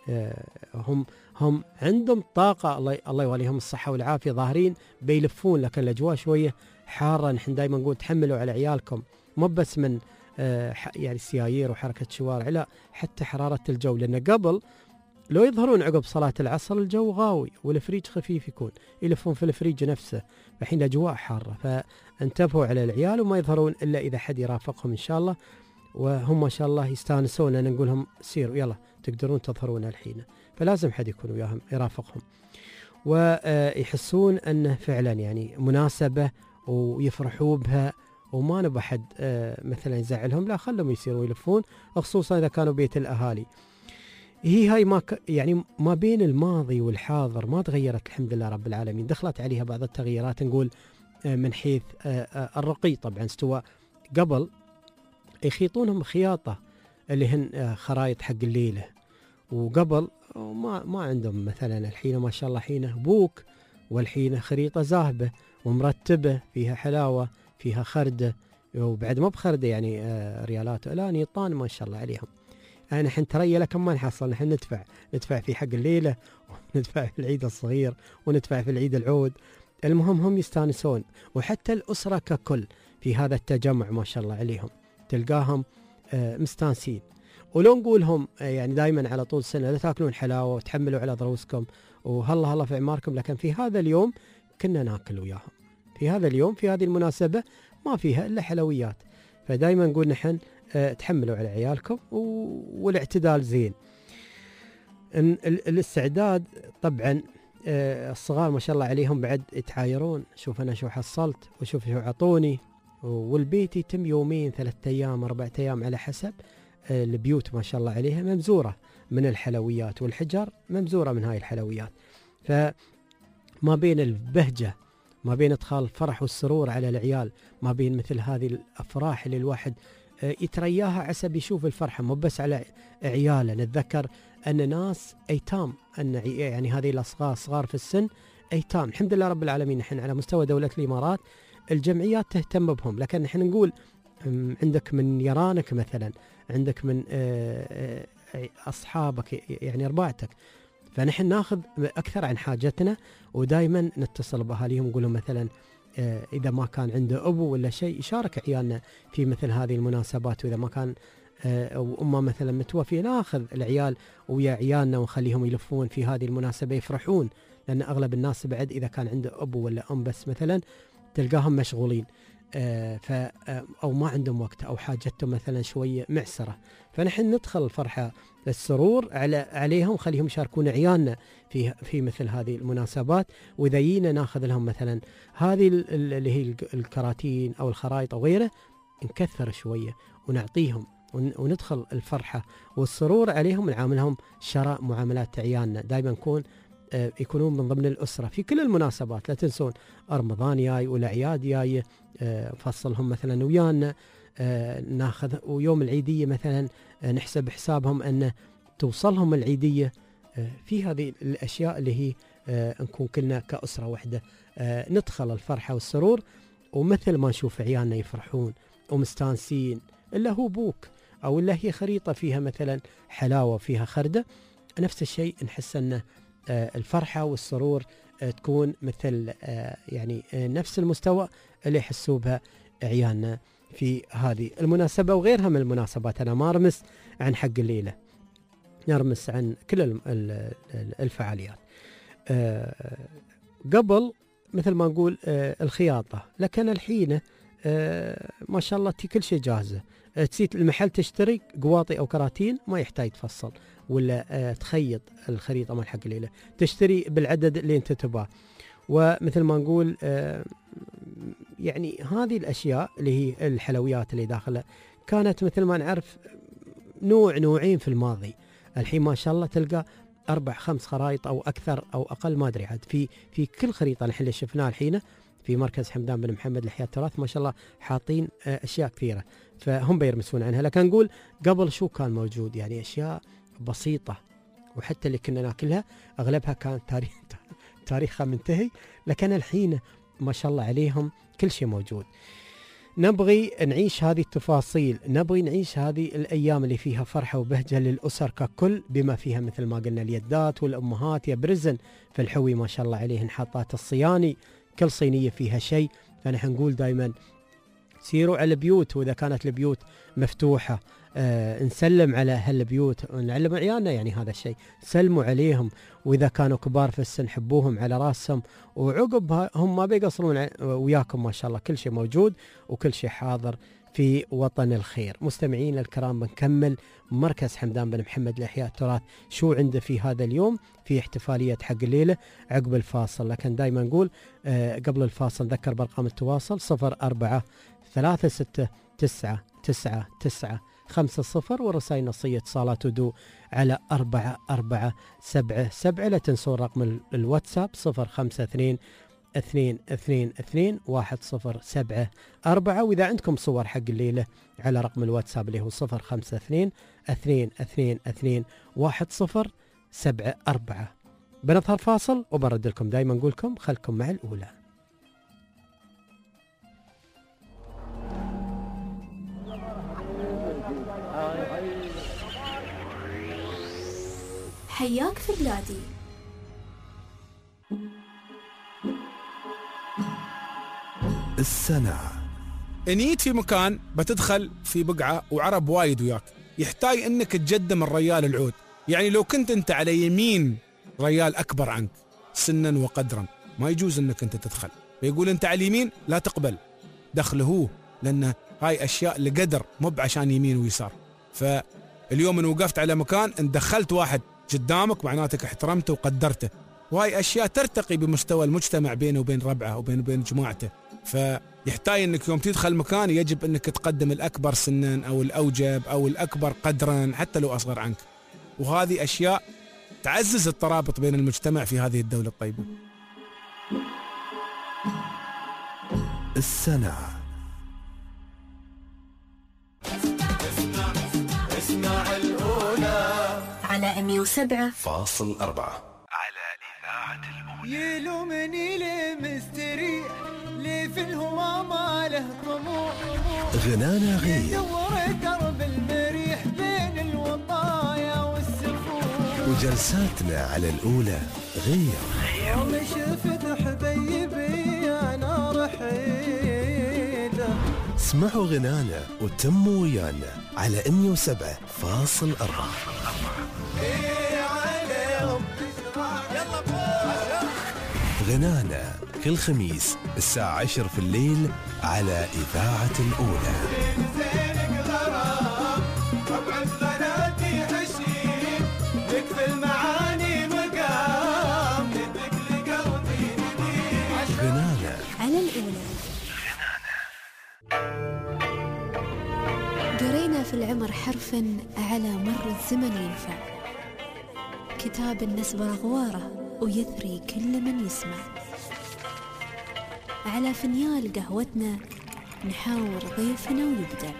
هم هم عندهم طاقة، الله الله يوليهم الصحة والعافية، ظاهرين بيلفون، لكن الأجواء شوية حارة. نحن دائما نقول تحملوا على عيالكم، مو بس من يعني السيايير وحركة شوارع، لا حتى حرارة الجو، لأن قبل لو يظهرون عقب صلاة العصر الجو غاوي والفريج خفيف يكون، يلفون في الفريج نفسه، الحين الأجواء حارة، فانتبهوا على العيال وما يظهرون إلا إذا حد يرافقهم إن شاء الله، وهم ما شاء الله يستانسون، أنا نقول لهم سيروا يلا تقدرون تظهرون الحين، فلازم حد يكون وياهم يرافقهم ويحسون أنه فعلا يعني مناسبة ويفرحوا بها وما نبى حد آه مثلا يزعلهم، لا خلهم يصيروا يلفون، خصوصا اذا كانوا بيت الاهالي. هي هاي ما ك... يعني ما بين الماضي والحاضر ما تغيرت الحمد لله رب العالمين، دخلت عليها بعض التغييرات نقول آه من حيث آه آه الرقي طبعا استوى. قبل يخيطونهم خياطه اللي هن آه خرايط حق الليله، وقبل ما ما عندهم مثلا الحين ما شاء الله حينه بوك، والحين خريطه ذاهبه ومرتبه فيها حلاوه فيها خرده، وبعد ما بخرده يعني آه ريالات لا نيطان ما شاء الله عليهم. يعني نحن ترى كم ما نحصل، نحن ندفع ندفع في حق الليله وندفع في العيد الصغير وندفع في العيد العود. المهم هم يستانسون، وحتى الاسره ككل في هذا التجمع ما شاء الله عليهم تلقاهم آه مستانسين. ولو نقولهم آه يعني دائما على طول السنه لا تاكلون حلاوه وتحملوا على ضروسكم وهلا هلا في اعماركم، لكن في هذا اليوم كنا ناكل وياهم. في هذا اليوم في هذه المناسبه ما فيها الا حلويات، فدائما نقول نحن أه تحملوا على عيالكم والاعتدال زين. الاستعداد طبعا أه الصغار ما شاء الله عليهم بعد يتعايرون، شوف انا شو حصلت وشوف شو عطوني، والبيت يتم يومين ثلاثة ايام اربعة ايام على حسب أه البيوت ما شاء الله عليها ممزوره من الحلويات، والحجر ممزوره من هاي الحلويات. فما بين البهجه، ما بين ادخال الفرح والسرور على العيال، ما بين مثل هذه الافراح اللي الواحد يترياها عسب يشوف الفرحه مو بس على عياله. نتذكر ان ناس ايتام، ان يعني هذه الاصغار صغار في السن ايتام، الحمد لله رب العالمين نحن على مستوى دوله الامارات الجمعيات تهتم بهم، لكن نحن نقول عندك من يرانك مثلا، عندك من اصحابك يعني رباعتك، فنحن ناخذ اكثر عن حاجتنا، ودائما نتصل باهاليهم نقول لهم مثلا إذا ما كان عنده أبو ولا شيء يشارك عيالنا في مثل هذه المناسبات، وإذا ما كان أو أمه مثلا متوفية ناخذ العيال ويا عيالنا ونخليهم يلفون في هذه المناسبة يفرحون، لأن أغلب الناس بعد إذا كان عنده أبو ولا أم بس مثلا تلقاهم مشغولين ف أو ما عندهم وقت أو حاجتهم مثلا شوية معسرة، فنحن ندخل الفرحة السرور على عليهم، خليهم يشاركون عيالنا في في مثل هذه المناسبات. وإذا جينا ناخذ لهم مثلا هذه اللي هي الكراتين أو الخرائط أو غيره نكثر شوية ونعطيهم وندخل الفرحة والسرور عليهم، نعاملهم شراء معاملات عيالنا. دائما نكون يكونون من ضمن الأسرة في كل المناسبات، لا تنسون رمضان جاي والأعياد جاية نفصلهم مثلا ويانا، ناخذ ويوم العيدية مثلا نحسب حسابهم أن توصلهم العيدية في هذه الأشياء اللي هي نكون كلنا كأسرة واحدة ندخل الفرحة والسرور، ومثل ما نشوف عيالنا يفرحون ومستانسين، إلا هو بوك أو إلا هي خريطة فيها مثلا حلاوة فيها خردة، نفس الشيء نحس أن الفرحة والسرور تكون مثل يعني نفس المستوى اللي يحسوا بها عيالنا في هذه المناسبة وغيرها من المناسبات. أنا ما أرمس عن حق الليلة، نرمس عن كل الفعاليات. قبل مثل ما نقول الخياطة، لكن الحين ما شاء الله تي كل شيء جاهزة، تسيت المحل تشتري قواطي أو كراتين ما يحتاج تفصل ولا تخيط الخريطة مال حق الليلة، تشتري بالعدد اللي انت تباه. ومثل ما نقول يعني هذه الأشياء اللي هي الحلويات اللي داخلها كانت مثل ما نعرف نوع نوعين في الماضي، الحين ما شاء الله تلقى أربع خمس خرائط أو أكثر أو أقل ما أدري عاد في في كل خريطة نحن اللي شفناها الحين في مركز حمدان بن محمد لحياة التراث ما شاء الله حاطين أشياء كثيرة، فهم بيرمسون عنها. لكن نقول قبل شو كان موجود، يعني أشياء بسيطة، وحتى اللي كنا ناكلها أغلبها كان تاريخ تاريخها منتهي، لكن الحين ما شاء الله عليهم كل شيء موجود. نبغي نعيش هذه التفاصيل، نبغي نعيش هذه الأيام اللي فيها فرحة وبهجة للأسر ككل، بما فيها مثل ما قلنا اليدات والأمهات يبرزن في الحوي ما شاء الله عليهن حاطات الصياني، كل صينية فيها شيء. فنحن نقول دائما سيروا على البيوت، وإذا كانت البيوت مفتوحة آه نسلم على هالبيوت، نعلم عيالنا يعني هذا الشيء، سلموا عليهم، وإذا كانوا كبار في السن حبوهم على راسهم، وعقب هم ما بيقصرون وياكم ما شاء الله، كل شيء موجود وكل شيء حاضر في وطن الخير. مستمعين الكرام، بنكمل مركز حمدان بن محمد لإحياء التراث شو عنده في هذا اليوم في احتفالية حق الليلة عقب الفاصل. لكن دائما نقول آه قبل الفاصل ذكر بأرقام التواصل صفر أربعة ثلاثة ستة تسعة تسعة تسعة خمسة صفر، والرسائل نصية اتصالات ودو على أربعة أربعة سبعة سبعة. لا تنسوا رقم الواتساب صفر خمسة اثنين اثنين اثنين اثنين واحد صفر سبعة أربعة. وإذا عندكم صور حق الليلة على رقم الواتساب اللي هو صفر خمسة اثنين اثنين اثنين اثنين واحد صفر سبعة أربعة. بنظهر فاصل وبرد لكم. دايما نقولكم خلكم مع الأولى. حياك في بلادي. السنة انيت في مكان بتدخل في بقعة وعرب وايد وياك، يحتاج انك تجدم الريال العود. يعني لو كنت انت على يمين ريال اكبر عنك سنا وقدرا ما يجوز انك انت تدخل، بيقول انت على اليمين لا تقبل دخله هو، لان هاي اشياء لقدر مو عشان يمين ويسار. فاليوم ان وقفت على مكان ان دخلت واحد قدامك معناتك احترمته وقدرته، وهاي اشياء ترتقي بمستوى المجتمع بينه وبين ربعه وبين وبين جماعته. فيحتاج انك يوم تدخل مكان يجب انك تقدم الاكبر سنا او الاوجب او الاكبر قدرا حتى لو اصغر عنك، وهذه اشياء تعزز الترابط بين المجتمع في هذه الدولة الطيبة. السنة اسمع اسمع الأولى على مية وسبعة فاصل أربعة على إذاعة الأولى. يلومني ليه مستريح ليه في الهوى ما له طموح، غنانا غير يدور درب المريح بين الوطايا والسفوح، وجلساتنا على الأولى غير يوم شفت حبيبي أنا رحيله. اسمعوا غنانا وتموا ويانا على مية وسبعة فاصل أربعة. غنانا كل خميس الساعة عشر في الليل على إذاعة الأولى. غنانا على الأولى. قرينا في العمر حرفا على مر الزمن ينفع، كتاب النسبة غواره ويثري كل من يسمع. على فنيال قهوتنا نحاور ضيفنا ويبدع.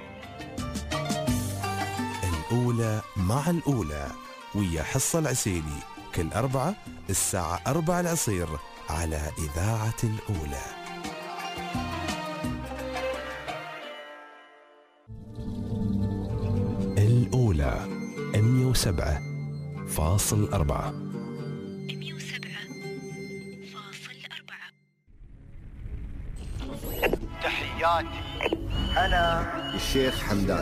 الأولى مع الأولى ويا حصة العسيلي كل أربعة الساعة أربعة العصير على إذاعة الأولى. الأولى مية وسبعة فاصل أربعة. مية وسبعة فاصل أربعة. تحياتي أنا الشيخ حمدان.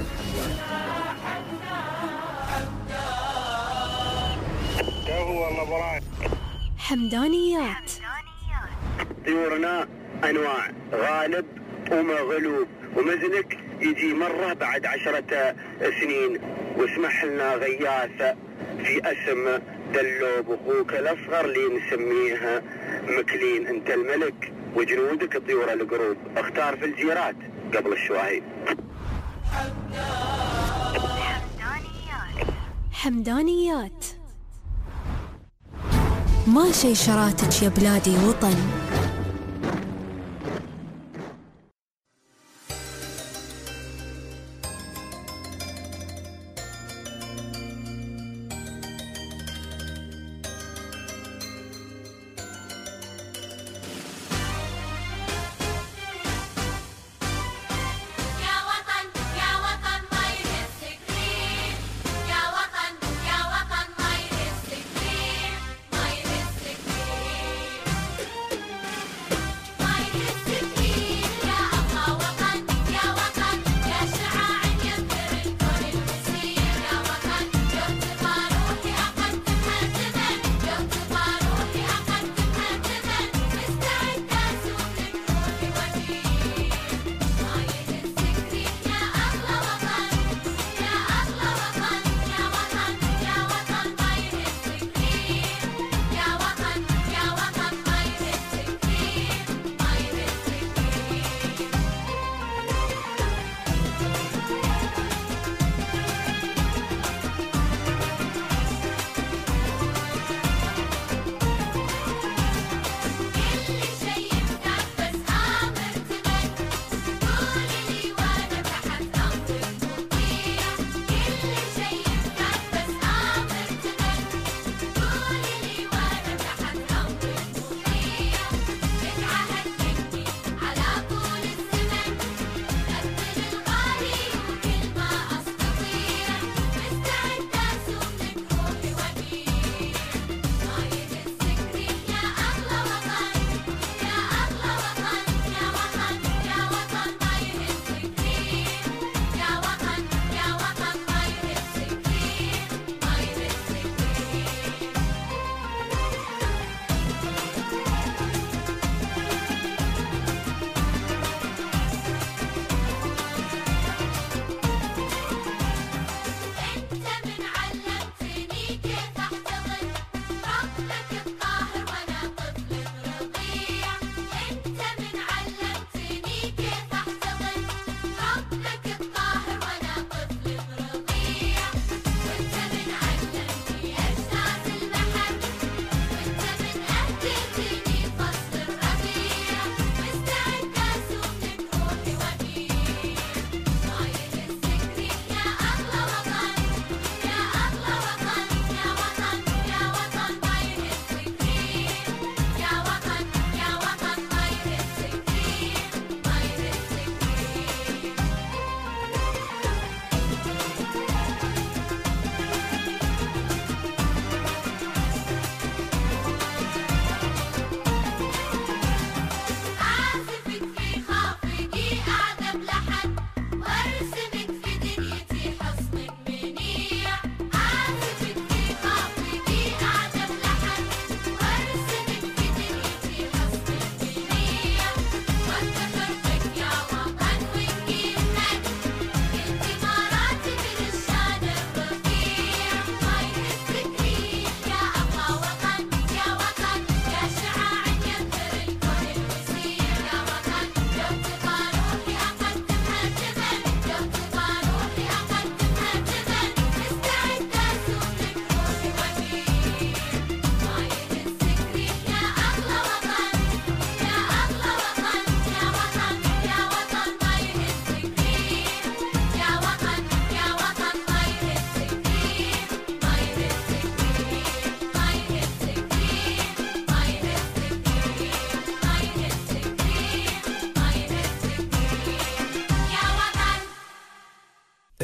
هو الله حمدانيات. طيورنا أنواع غالب ومغلوب، ومزنك يجي مرة بعد عشرة سنين، واسمح لنا غياث في اسم دلوب اخوك الاصغر اللي نسميه مكلين. انت الملك وجنودك طيور القروب، اختار في الجيرات قبل الشواهي. حمدانيات. حمدانيات ما شي شراتك يا بلادي وطن.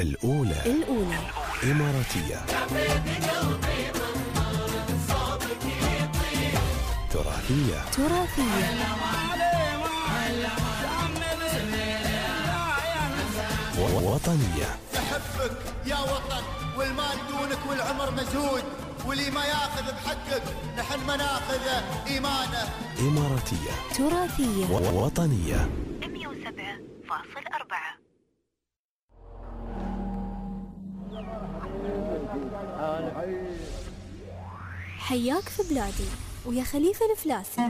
الأولى الأولى إماراتية، تراثية، تراثية، وطنية. نحبك يا وطن، والمال دونك والعمر مزهود، واللي ما ياخذ بحقك نحن ما ناخذه إيمانه. إماراتية، تراثية، وطنية. مئة وسبعة فاصل أربعة. حياك في بلادي ويا خليفة الفلاسي.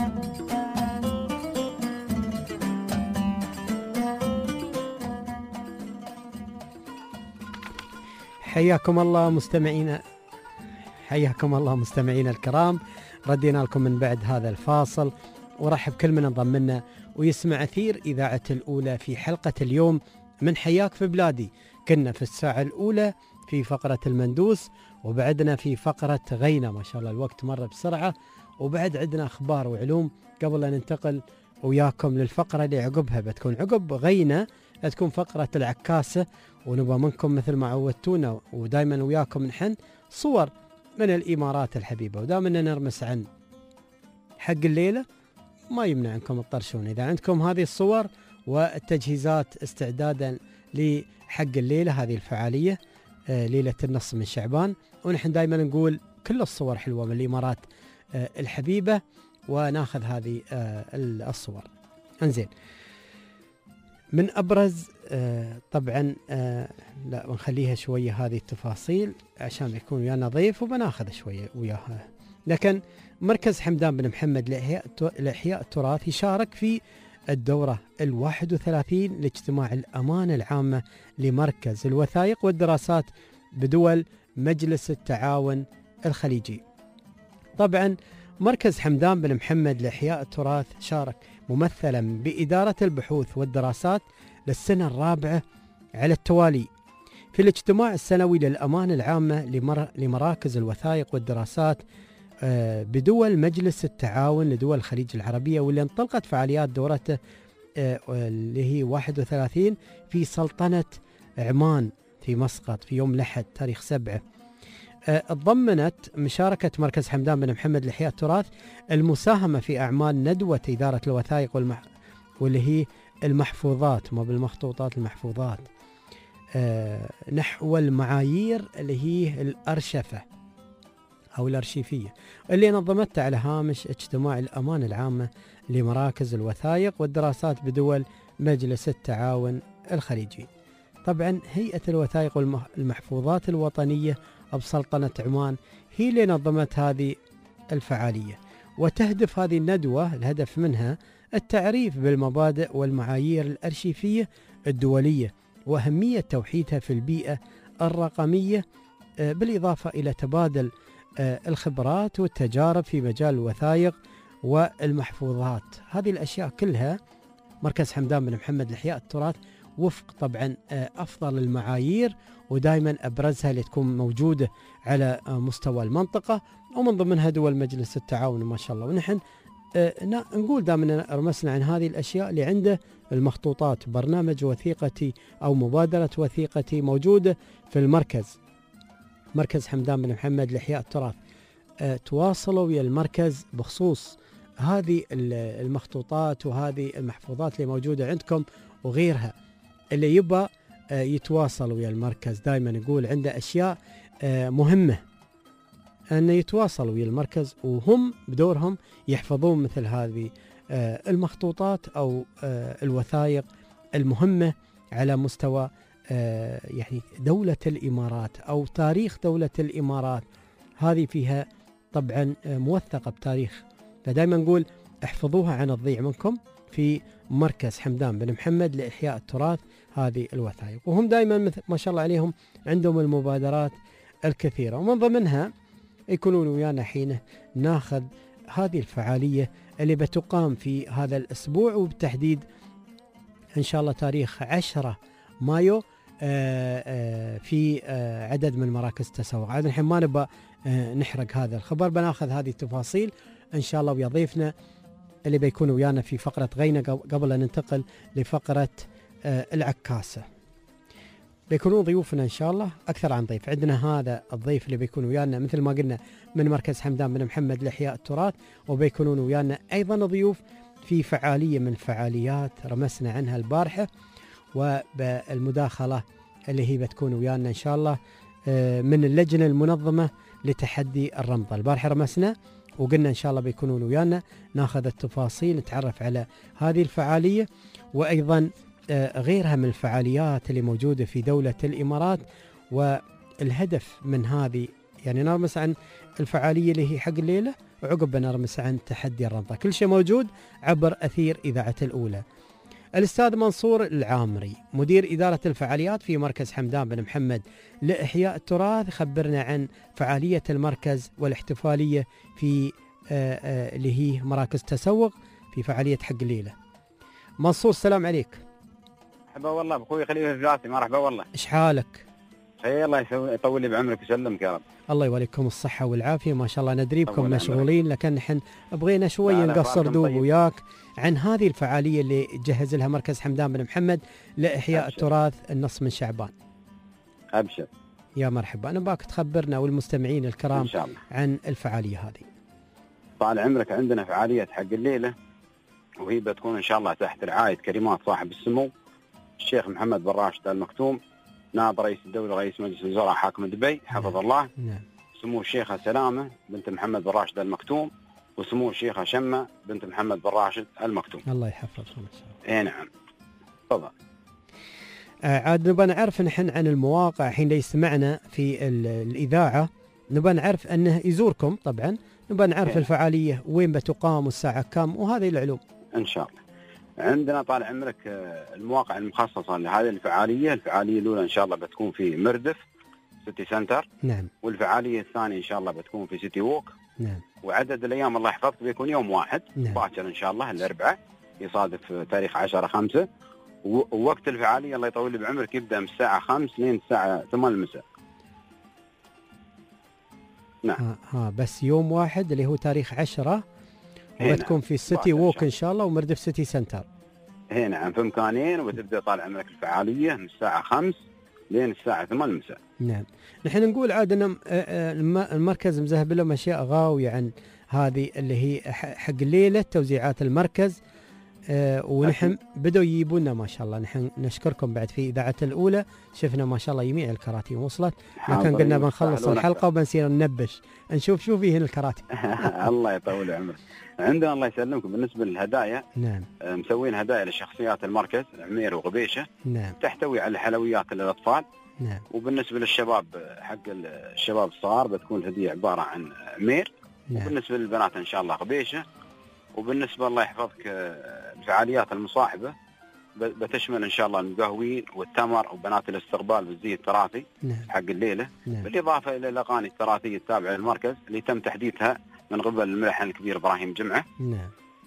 حياكم الله مستمعينا، حياكم الله مستمعينا الكرام. ردينا لكم من بعد هذا الفاصل، ورحب كل من انضم لنا ويسمع أثير إذاعة الأولى في حلقة اليوم من حياك في بلادي. كنا في الساعة الأولى في فقرة المندوس، وبعدنا في فقرة غينة. ما شاء الله الوقت مر بسرعة، وبعد عندنا أخبار وعلوم قبل أن ننتقل وياكم للفقرة اللي عقبها. بتكون عقب غينة تكون فقرة العكاسة، ونبغى منكم مثل ما عودتونا ودائما وياكم نحن صور من الإمارات الحبيبة. ودائما نرمس عن حق الليلة ما يمنع عنكم تطرشون إذا عندكم هذه الصور والتجهيزات استعدادا لحق الليلة، هذه الفعالية آه ليلة النص من شعبان. ونحن دائما نقول كل الصور حلوة من الإمارات آه الحبيبة، وناخذ هذه آه الصور. انزين، من أبرز آه طبعا آه لا ونخليها شوية هذه التفاصيل عشان يكون ويانا ضيف وبناخذ شوية وياها. لكن مركز حمدان بن محمد لإحياء لإحياء التراث يشارك في الدورة الواحد وثلاثين لاجتماع الأمانة العامة لمركز الوثائق والدراسات بدول مجلس التعاون الخليجي. طبعا مركز حمدان بن محمد لإحياء التراث شارك ممثلا بإدارة البحوث والدراسات للسنة الرابعة على التوالي في الاجتماع السنوي للأمانة العامة لمر... لمراكز الوثائق والدراسات آه بدول مجلس التعاون لدول الخليج العربية، واللي انطلقت فعاليات دورته آه اللي هي واحد وثلاثين في سلطنة عمان في مسقط في يوم الأحد تاريخ سبعة. تضمنت مشاركة مركز حمدان بن محمد لإحياء التراث المساهمة في أعمال ندوة إدارة الوثائق والمح... واللي هي المحفوظات، ما بالمخطوطات، المحفوظات آه نحو المعايير اللي هي الأرشفة أو الأرشيفية، اللي نظمتها على هامش اجتماع الأمانة العامة لمراكز الوثائق والدراسات بدول مجلس التعاون الخليجي. طبعا هيئة الوثائق والمحفوظات الوطنية بسلطنة عمان هي اللي نظمت هذه الفعالية، وتهدف هذه الندوة الهدف منها التعريف بالمبادئ والمعايير الأرشيفية الدولية وأهمية توحيدها في البيئة الرقمية، بالإضافة إلى تبادل الخبرات والتجارب في مجال الوثائق والمحفوظات. هذه الأشياء كلها مركز حمدان بن محمد لإحياء التراث وفق طبعا أفضل المعايير، ودائما أبرزها اللي تكون موجودة على مستوى المنطقة ومن ضمنها دول مجلس التعاون ما شاء الله. ونحن نقول دائما رمسنا عن هذه الأشياء اللي عنده المخطوطات. برنامج وثيقتي أو مبادرة وثيقتي موجودة في المركز، مركز حمدان بن محمد لإحياء التراث. تواصلوا ويا المركز بخصوص هذه المخطوطات وهذه المحفوظات اللي موجودة عندكم وغيرها. اللي يبقى يتواصل ويا المركز، دائما نقول عنده أشياء مهمة أن يتواصلوا ويا المركز، وهم بدورهم يحفظون مثل هذه المخطوطات أو الوثائق المهمة على مستوى يعني دولة الإمارات أو تاريخ دولة الإمارات. هذه فيها طبعا موثقة بتاريخ، فدائما نقول احفظوها عن الضيع منكم في مركز حمدان بن محمد لإحياء التراث هذه الوثائق. وهم دائما ما شاء الله عليهم عندهم المبادرات الكثيرة، ومن ضمنها يكونون ويانا حين ناخذ هذه الفعالية اللي بتقام في هذا الأسبوع، وبالتحديد إن شاء الله تاريخ عشرة مايو في عدد من مراكز التسوق. عاد الحين ما نبغى نحرق هذا الخبر، بناخذ هذه التفاصيل إن شاء الله ويا ضيفنا اللي بيكونوا ويانا في فقرة غينة قبل أن ننتقل لفقرة العكاسة. بيكونون ضيوفنا إن شاء الله أكثر عن ضيف. عندنا هذا الضيف اللي بيكون ويانا مثل ما قلنا من مركز حمدان بن محمد لإحياء التراث، وبيكونون ويانا أيضا ضيوف في فعالية من فعاليات رمسنا عنها البارحة، وبالمداخلة اللي هي بتكون ويانا إن شاء الله من اللجنة المنظمة لتحدي الرمضة. البارحة رمسنا وقلنا إن شاء الله بيكونون ويانا ناخذ التفاصيل، نتعرف على هذه الفعالية وأيضا غيرها من الفعاليات اللي موجودة في دولة الإمارات، والهدف من هذه يعني نرمس عن الفعالية اللي هي حق الليلة، وعقب نرمس عن تحدي الرمضة. كل شيء موجود عبر أثير إذاعة الأولى. الأستاذ منصور العامري مدير إدارة الفعاليات في مركز حمدان بن محمد لإحياء التراث، خبرنا عن فعالية المركز والاحتفالية في آآ آآ اللي هي مراكز تسوق في فعالية حق الليلة. منصور السلام عليك. مرحبا والله بأخوي خليفة الفلاسي. مرحبا والله. إيش حالك؟ خير الله يسوي يطول لي بعمرك ويسلمك يا رب. الله يوليكم الصحة والعافية. ما شاء الله ندري بكم مشغولين، لكن نحن بغينا شوي نقصر دوب طيب. وياك عن هذه الفعالية اللي جهز لها مركز حمدان بن محمد لإحياء أبشر. التراث النص من شعبان. أبشر. يا مرحبا. أنا باك تخبرنا والمستمعين الكرام إن شاء الله عن الفعالية هذه. طال عمرك عندنا فعالية حق الليلة، وهي بتكون إن شاء الله تحت رعاية كريمات صاحب السمو الشيخ محمد بن راشد آل مكتوم نائب رئيس الدولة رئيس مجلس الوزراء حاكم دبي حفظ نعم. الله نعم. سمو الشيخة سلامة بنت محمد بن راشد آل مكتوم، وسمو الشيخة شمة بنت محمد بن راشد آل مكتوم. الله يحفظهم إن شاء الله. إيه نعم. تفضل. آه عاد نبغى نعرف نحن عن المواقع الحين اللي يسمعنا في الإذاعة، نبغى نعرف أنه يزوركم طبعا، نبغى نعرف إيه. الفعالية وين بتقام والساعة كم وهذه العلوم. إن شاء الله. عندنا طال عمرك المواقع المخصصة لهذه الفعالية. الفعالية الأولى إن شاء الله بتكون في مردف سيتي سنتر نعم. والفعالية الثانية إن شاء الله بتكون في سيتي ووك نعم. وعدد الأيام الله يحفظك بيكون يوم واحد نعم. باكر إن شاء الله الأربعاء يصادف تاريخ عشرة خمسة، ووقت الفعالية الله يطول لي بعمرك يبدأ من الساعة خمس لين الساعة ثمان المساء. نعم. ها, ها بس يوم واحد اللي هو تاريخ عشرة وبتكون في السيتي ووك إن شاء الله ومردف سيتي سنتر. هي نعم في مكانين، وتبدأ طال عمرك الفعالية من الساعة خمس لين الساعة ثمان المساء. نعم. نحن نقول عاد أن المركز مذهب لهم أشياء غاوية عن هذه اللي هي حق الليلة توزيعات المركز، آه ونحن بدوا يجيبونا ما شاء الله. نحن نشكركم بعد في إذاعة الأولى شفنا ما شاء الله جميع الكراتين وصلت، لكن قلنا بنخلص الحلقة وبنصير ننبش نشوف شو فيه الكراتين. الله يطول عمرك. عندنا الله يسلمكم بالنسبة للهدايا نعم. مسوين هدايا لشخصيات المركز عمير وغبيشة نعم. تحتوي على حلويات للأطفال نعم. وبالنسبة للشباب حق الشباب الصغار بتكون الهدية عبارة عن عمير نعم. وبالنسبة للبنات إن شاء الله غبيشة، وبالنسبة الله يحفظك الفعاليات المصاحبة بتشمل إن شاء الله المقهوين والتمر وبنات الاستقبال بالزي التراثي نعم. حق الليلة نعم. بالإضافة إلى الأغاني التراثية التابعة للمركز اللي تم تحديثها من قبل الملحن الكبير إبراهيم جمعة. نعم.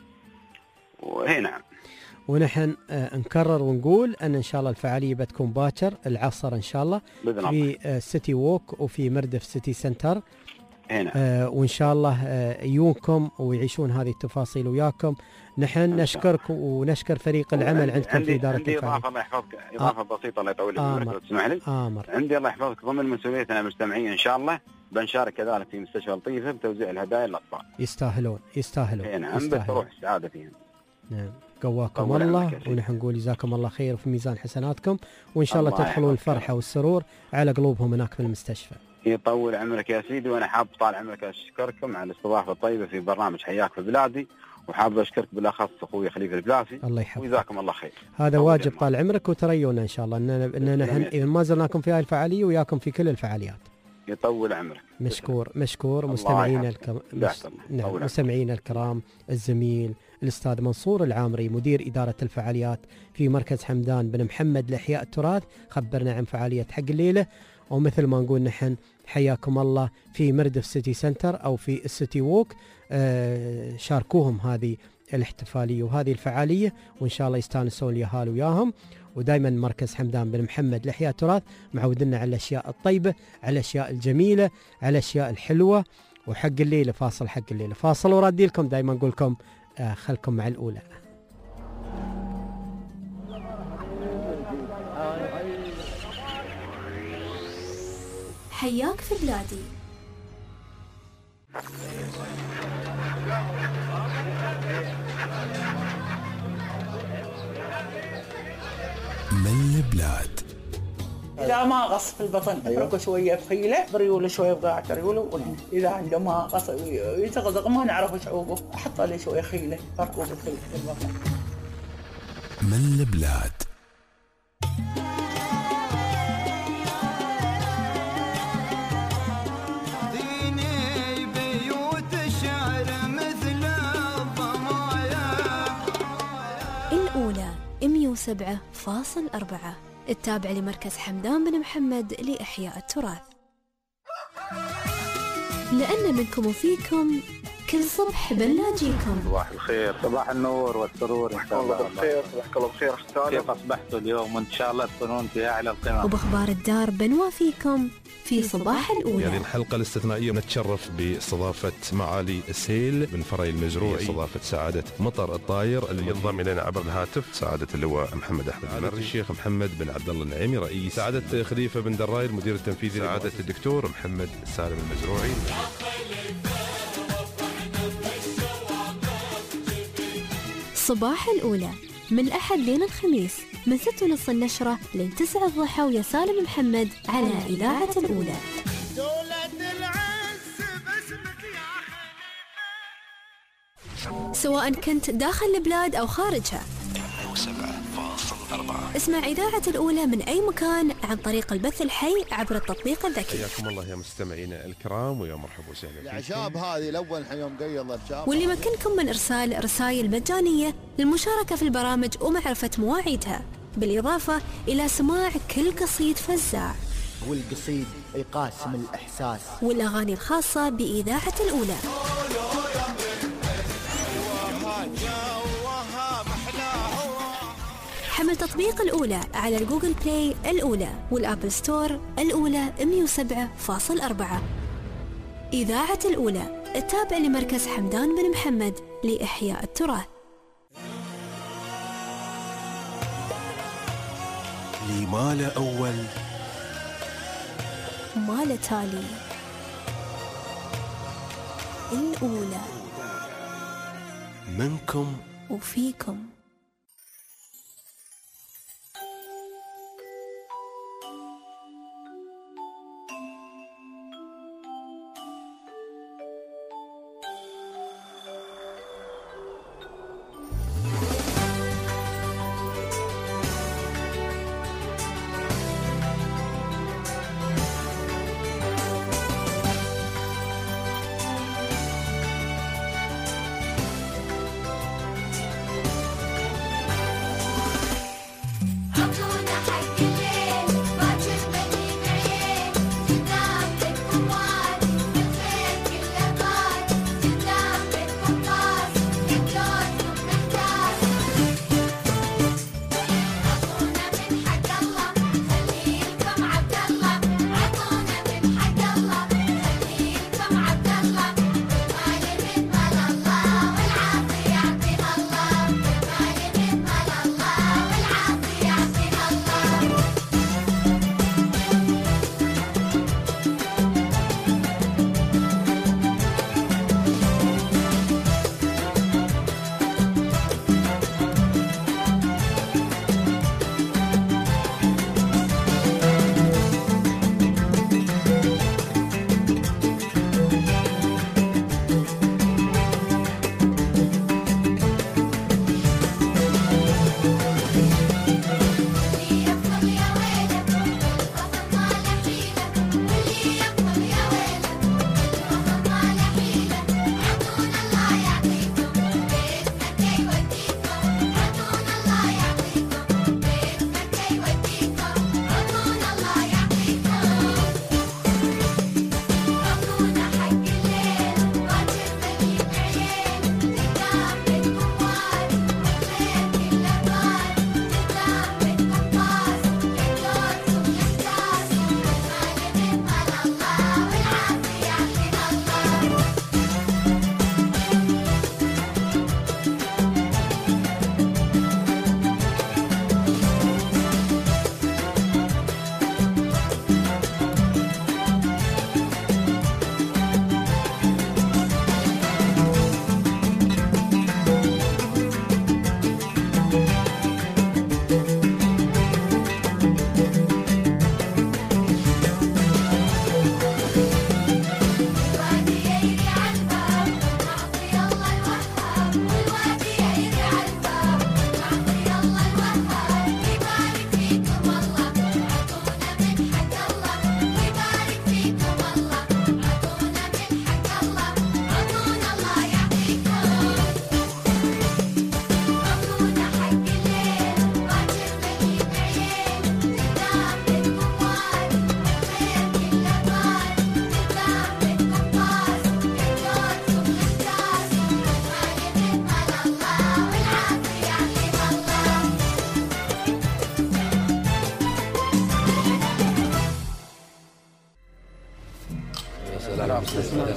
وهي نعم. ونحن آه نكرر ونقول أن إن شاء الله الفعالية بتكون باكر العصر إن شاء الله في آه سيتي ووك وفي مردف سيتي سنتر. هنا. آه وإن شاء الله آه يجونكم ويعيشون هذه التفاصيل وياكم. نحن نشكرك ونشكر فريق العمل عندكم في إدارة الفعالية. عندي إضافة الله يحفظك إضافة آه. بسيطة الله يطول لك لو تسمح لي. آمر. عندي الله يحفظك ضمن مسؤوليتنا المجتمعية إن شاء الله بنشارك كذلك في مستشفى لطيفة بتوزيع الهدايا للأطفال. يستاهلون يستاهلون. نعم بتروح السعادة فيهم. نعم. قواكم الله ونحن نقول جزاكم الله خير وفي ميزان حسناتكم، وإن شاء الله, الله تدخلون الفرحة والسرور على قلوبهم هناك في المستشفى. يطول عمرك يا سيدي، وأنا حاب طال عمرك أشكركم على الاستضافة الطيبة في برنامج حياك في بلادي، وحاب أشكرك بالأخص أخوي خليفة الفلاسي. الله يحفظك وجزاكم الله خير. هذا واجب طال عمرك وتريونا إن شاء الله إن نحن إذا ما زرناكم في هذه الفعالية وياكم في كل الفعاليات. يطول عمرك. مشكور مشكور مستمعينا الكرام. نعم مستمعينا الكرام الزميل الأستاذ منصور العامري مدير إدارة الفعاليات في مركز حمدان بن محمد لإحياء التراث خبرنا عن فعالية حق الليلة، ومثل ما نقول نحن حياكم الله في مردف سيتي سنتر أو في السيتي ووك. آه شاركوهم هذه الاحتفالية وهذه الفعالية، وإن شاء الله يستانسون اليهال وياهم. ودائما مركز حمدان بن محمد لإحياء التراث معودنا على الأشياء الطيبة، على الأشياء الجميلة، على الأشياء الحلوة. وحق الليلة فاصل حق الليلة فاصل ورادي لكم دائما نقول لكم آه خلكم مع الأولى. حياك في بلادي. من البلاد. إذا ما غص في البطن اتركه شوية بخيله بريوله شوية بقاعة ريوله. إذا عنده ما غص يتغزق ما نعرف شعوبه أحط له شوية خيله فركوه بالخيل في البطن. من البلاد. ديني بيوت الشعر مثل الضمايا. الأولى مئة وسبعة فاصلة أربعة التابع لمركز حمدان بن محمد لإحياء التراث. لأن منكم وفيكم كل صبح بنلاقيكم. صباح الخير، صباح النور والسرور إن شاء الله. بالخير، صباحك الله بخير أختار. كيف أصبحتوا اليوم؟ وإن شاء الله تكونون في أعلى القمم. وبأخبار الدار بنوافيكم في صباح الأولى. هذه الحلقة الاستثنائية نتشرف باستضافة معالي السيل بن فري المزروعي، استضافة سعادة مطر الطاير اللي ينضم إلينا عبر الهاتف سعادة اللواء محمد أحمد المري، الشيخ محمد بن عبد الله النعيمي رئيس، سعادة خليفة بن دراي المدير التنفيذي، سعادة الدكتور محمد سالم المزروعي. صباح الأولى من الأحد لين الخميس من ستة ونص النشرة لين تسعة الضحى ويا سالم محمد على إذاعة الأولى. سواء كنت داخل البلاد أو خارجها، اسمع إذاعة الأولى من أي مكان عن طريق البث الحي عبر التطبيق الذكي. حياكم الله يا مستمعينا الكرام ويا مرحبا وسهلا فيكم. العشاب هذه الأول يوم قيض العشاب. واللي مكنكم من إرسال رسائل مجانية للمشاركة في البرامج ومعرفة مواعيدها، بالإضافة إلى سماع كل قصيد فزاع والقصيد يقاسم الإحساس والأغاني الخاصة بإذاعة الأولى. حمل تطبيق الأولى على الجوجل بلاي الأولى والأبل ستور الأولى مئة وسبعة فاصلة أربعة. إذاعة الأولى التابع لمركز حمدان بن محمد لإحياء التراث. لي ما له أول ما له تالي. الأولى منكم وفيكم.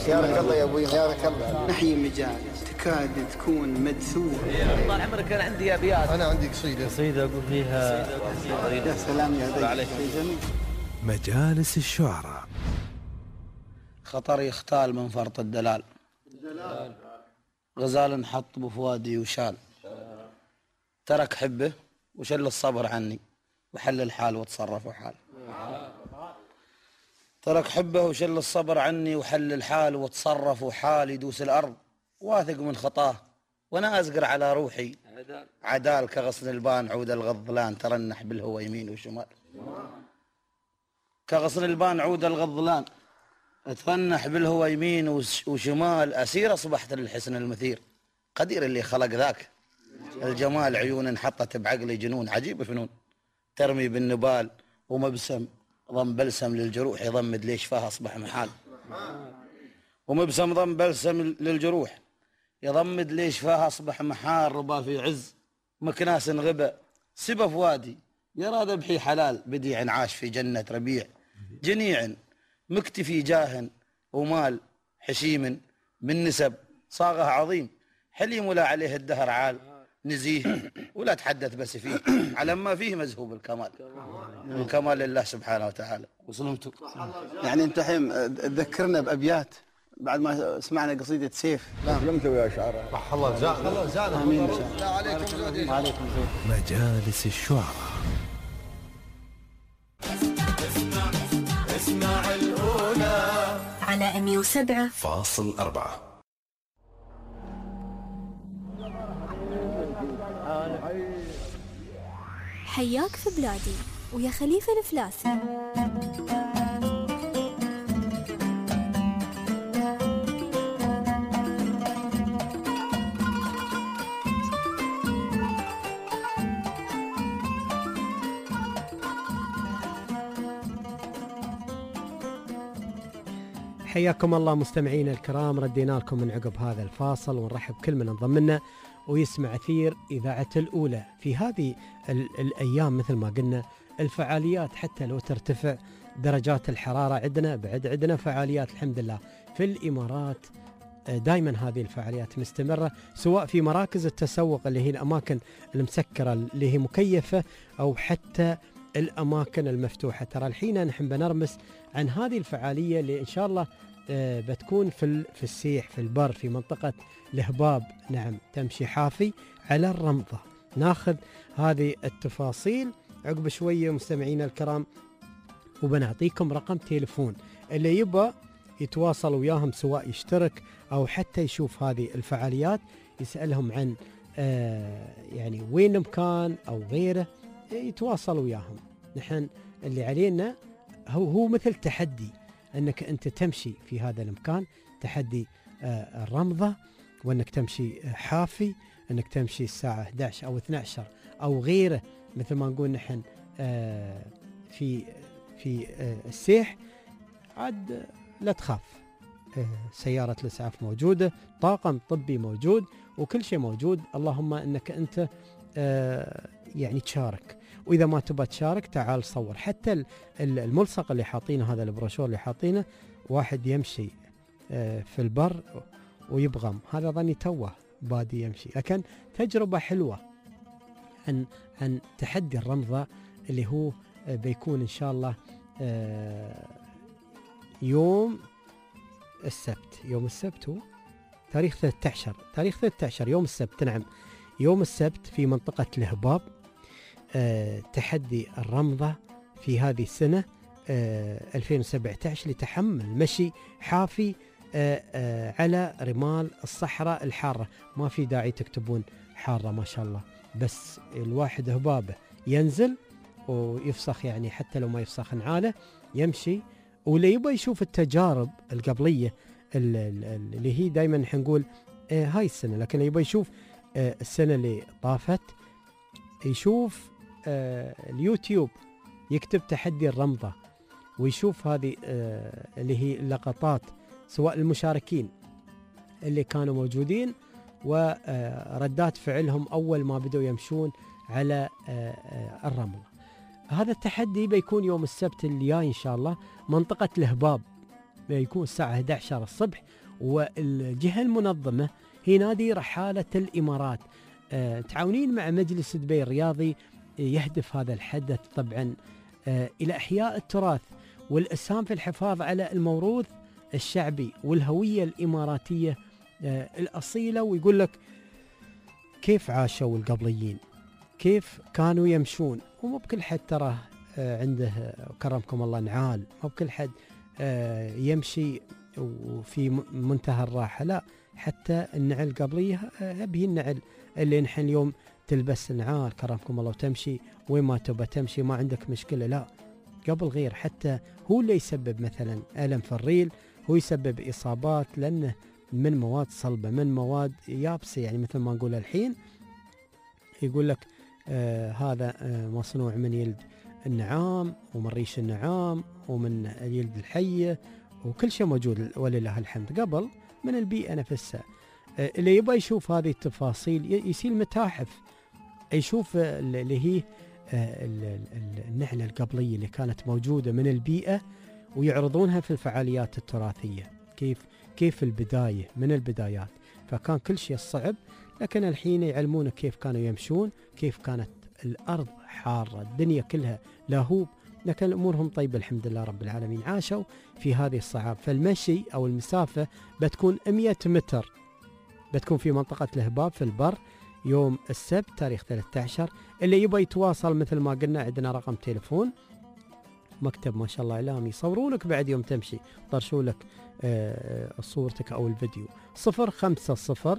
يارك الله يا ابوي، يارك الله. نحيي مجالس تكاد تكون مدثوره. طال عمرك كان عندي ابيات. انا عندي قصيده قصيده اقول فيها يا سلام يا عليك جميل. مجالس الشعراء. خطر يختال من فرط الدلال، غزال انحط بفوادي وشال، ترك حبه وشل الصبر عني وحل الحال وتصرف وحال. ترك حبه وشل الصبر عني وحل الحال وتصرف وحال، يدوس الأرض واثق من خطاه وأنا أزقر على روحي عدال كغصن البان عود الغضلان، ترنح بالهوى يمين وشمال. كغصن البان عود الغضلان اترنح بالهوى يمين وشمال، أسير أصبحت للحسن المثير قدير اللي خلق ذاك الجمال، عيون انحطت بعقلي جنون عجيب فنون، ترمي بالنبال ومبسم ضم بلسم للجروح يضمد ليش فاه أصبح محال. ومبسم ضم بلسم للجروح يضمد ليش فاه أصبح محال، ربا في عز مكناس غبا سبا فوادي يرى ذبحي حلال، بديع عاش في جنة ربيع جنيع مكتفي جاه ومال، حشيم من نسب صاغه عظيم حليم ولا عليه الدهر عال، نزيه ولا تحدث بس فيه على ما فيه مذهوب الكمال، الكمال لله سبحانه وتعالى. وسلمتوا يعني انت حين تذكرنا بابيات بعد ما سمعنا قصيده سيف. لا سلمتوا يا شعراء. صح الله جزاك الله جزانا. امين. لا عليكم زودين. عليكم زود. مجالس الشعراء. اسمع اسمع الأولى على مية وسبعة فاصل أربعة. حياك في بلادي ويا خليفة الفلاسي. حياكم الله مستمعين الكرام، ردينا لكم من عقب هذا الفاصل ونرحب كل من انضم لنا ويسمع أثير إذاعة الأولى. في هذه الأيام مثل ما قلنا الفعاليات حتى لو ترتفع درجات الحرارة عندنا بعد عندنا فعاليات الحمد لله في الإمارات. دائما هذه الفعاليات مستمرة سواء في مراكز التسوق اللي هي الأماكن المسكرة اللي هي مكيفة أو حتى الأماكن المفتوحة. ترى الحين نحن بنرمس عن هذه الفعالية اللي إن شاء الله بتكون في في السيح في البر في منطقة الهباب. نعم تمشي حافي على الرمضة. ناخذ هذه التفاصيل عقب شوية مستمعين الكرام وبنعطيكم رقم تليفون اللي يبقى يتواصل وياهم سواء يشترك أو حتى يشوف هذه الفعاليات يسألهم عن آه يعني وين مكان أو غيره يتواصل وياهم. نحن اللي علينا هو هو مثل تحدي أنك أنت تمشي في هذا المكان، تحدي آه الرمضة، وأنك تمشي حافي، أنك تمشي الساعة إحدى عشر أو اثنتي عشرة أو غيره. مثل ما نقول نحن آه في في آه السيح عاد لا تخاف، آه سيارة الإسعاف موجودة، طاقم طبي موجود، وكل شيء موجود. اللهم أنك أنت آه يعني تشارك، وإذا ما تبى تشارك تعال صور. حتى الملصق اللي حاطينه هذا البروشور اللي حاطينه واحد يمشي آه في البر ويبغم، هذا ظني توه بادي يمشي، لكن تجربة حلوة عن عن تحدي الرمضة اللي هو بيكون إن شاء الله يوم السبت. يوم السبت هو تاريخ ثلاثة عشر تاريخ ثلاثة عشر يوم السبت. نعم يوم السبت في منطقة الهباب. تحدي الرمضة في هذه السنة ألفين وسبعة عشر لتحمل مشي حافي على رمال الصحراء الحارة. ما في داعي تكتبون حارة ما شاء الله، بس الواحد هبابه ينزل ويفسخ، يعني حتى لو ما يفسخ نعاله يمشي. واللي يبغى يشوف التجارب القبلية اللي هي دائما نحن نقول هاي السنة، لكن اللي يبغى يشوف السنة اللي طافت يشوف اليوتيوب يكتب تحدي الرمضة ويشوف هذه اللي هي اللقطات سواء المشاركين اللي كانوا موجودين وردات فعلهم أول ما بدوا يمشون على الرمل. هذا التحدي بيكون يوم السبت اللي جاي إن شاء الله منطقة الهباب. يكون الساعة إحدى عشر الصبح، والجهة المنظمة هي نادي رحالة الإمارات. آه تعاونين مع مجلس دبي الرياضي، يهدف هذا الحدث طبعا آه إلى إحياء التراث والإسهام في الحفاظ على الموروث الشعبي والهوية الإماراتية آه الأصيلة. ويقول لك كيف عاشوا القبليين، كيف كانوا يمشون، ومو بكل حد ترى آه عنده كرمكم الله نعال، مو بكل حد آه يمشي وفي منتهى الراحة، لا، حتى النعل قبلية أبي النعل اللي نحن اليوم تلبس نعال كرمكم الله وتمشي وين ما تبى تمشي ما عندك مشكلة، لا، قبل غير، حتى هو اللي يسبب مثلا ألم في الريل، هو يسبب إصابات لأنه من مواد صلبة، من مواد يابسة، يعني مثل ما نقول الحين يقول لك آه هذا آه مصنوع من يلد النعام ومن ريش النعام ومن اليلد الحية وكل شيء موجود ولله الحمد. قبل من البيئة نفسها. آه اللي يبغى يشوف هذه التفاصيل يسير متاحف، يشوف اللي هي آه النعلة القبلية اللي كانت موجودة من البيئة ويعرضونها في الفعاليات التراثية، كيف كيف البداية من البدايات، فكان كل شيء صعب، لكن الحين يعلمونك كيف كانوا يمشون، كيف كانت الأرض حارة، الدنيا كلها لهوب، لكن أمورهم طيبة الحمد لله رب العالمين، عاشوا في هذه الصعاب. فالمشي أو المسافة بتكون مئة متر، بتكون في منطقة الهباب في البر يوم السبت تاريخ ثلاثة عشر. اللي يبغى يتواصل مثل ما قلنا عندنا رقم تليفون، مكتب ما شاء الله إعلامي، يصورونك بعد يوم تمشي، طرشوا لك آه صورتك أو الفيديو. صفر خمسة صفر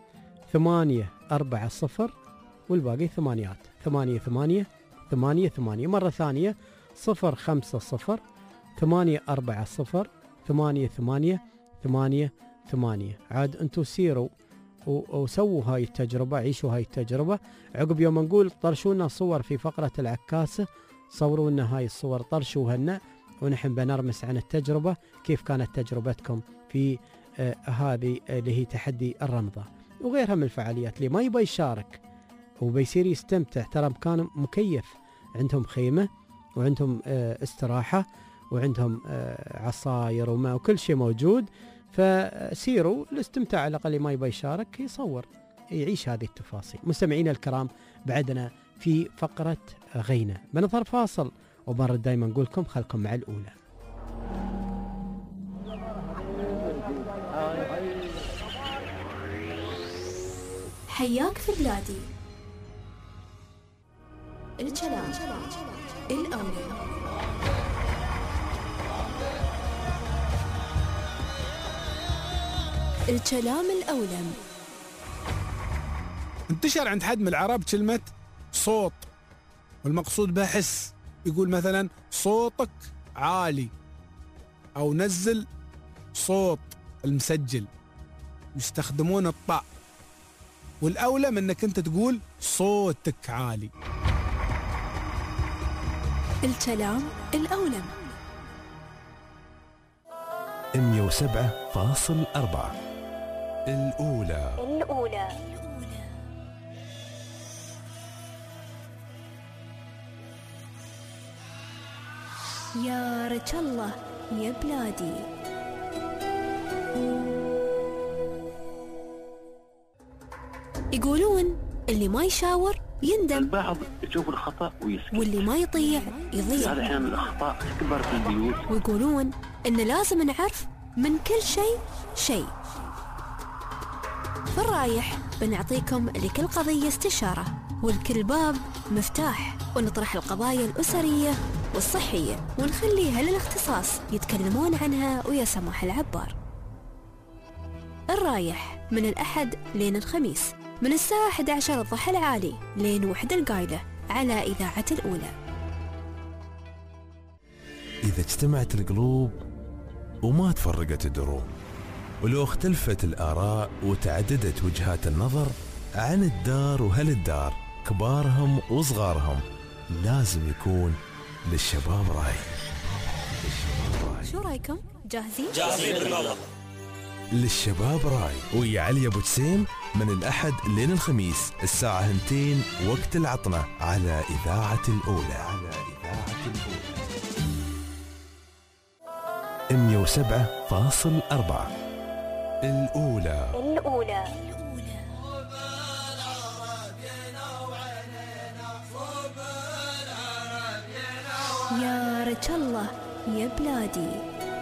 ثمانية أربعة صفر والباقي ثمانيات ثمانية ثمانية ثمانية ثمانية. مرة ثانية صفر خمسة صفر ثمانية أربعة صفر ثمانية ثمانية ثمانية ثمانية. عاد أنتوا سيروا وسووا هاي التجربة، عيشوا هاي التجربة. عقب يوم نقول طرشونا صور في فقرة العكاسة، صوروا لنا هاي الصور طرشوها لنا، ونحن بنرمس عن التجربة، كيف كانت تجربتكم في آه هذه اللي هي تحدي الرمضة وغيرها من الفعاليات. اللي ما يبغى يشارك وبيصير يستمتع، ترى مكان مكيف، عندهم خيمة وعندهم آه استراحة وعندهم آه عصاير وماء وكل شيء موجود، فسيروا الاستمتاع. على الأقل ما يبغى يشارك يصور يعيش هذه التفاصيل. مستمعينا الكرام، بعدنا في فقرة غينا بنظهر فاصل، وبنرد دايما نقول لكم خلكم مع الأولى. حياك في بلادي، الكلام الأولى. الكلام الأولم. انتشر عند حد من العرب كلمة صوت، والمقصود بها حس. يقول مثلا صوتك عالي، أو نزل صوت المسجل، يستخدمون الطاء، والأولى من أنك أنت تقول صوتك عالي. الكلام الأولم. مئة وسبعة فاصل أربعة الأولى. الأولى. يا رج الله يا بلادي. يقولون اللي ما يشاور يندم، البعض يشوف الخطأ ويسكت، واللي ما يطيع يضيع. هذا أحيانا الأخطاء تكبر في البيوت. ويقولون إن لازم نعرف من كل شيء شيء. في الرايح بنعطيكم لكل قضية استشارة، ولكل باب مفتاح، ونطرح القضايا الأسرية والصحية ونخليها للاختصاص يتكلمون عنها ويا سماح العبار. الرايح من الأحد لين الخميس من الساعة إحدى عشر الضحى العالي لين وحدة القايلة على إذاعة الأولى. إذا اجتمعت القلوب وما تفرقت الدروب، ولو اختلفت الآراء وتعددت وجهات النظر عن الدار وهل الدار، كبارهم وصغارهم، لازم يكون للشباب رأي. شو رأيكم؟ جاهزين؟ جاهزين بالله. للشباب راي ويا علي ابو جسيم من الاحد لين الخميس الساعه اثنتين وقت العطنه على اذاعه الاولى. على اذاعه الاولى. مئة وسبعة فاصل أربعة. الأولى الأولى يا رجل الله يا بلادي.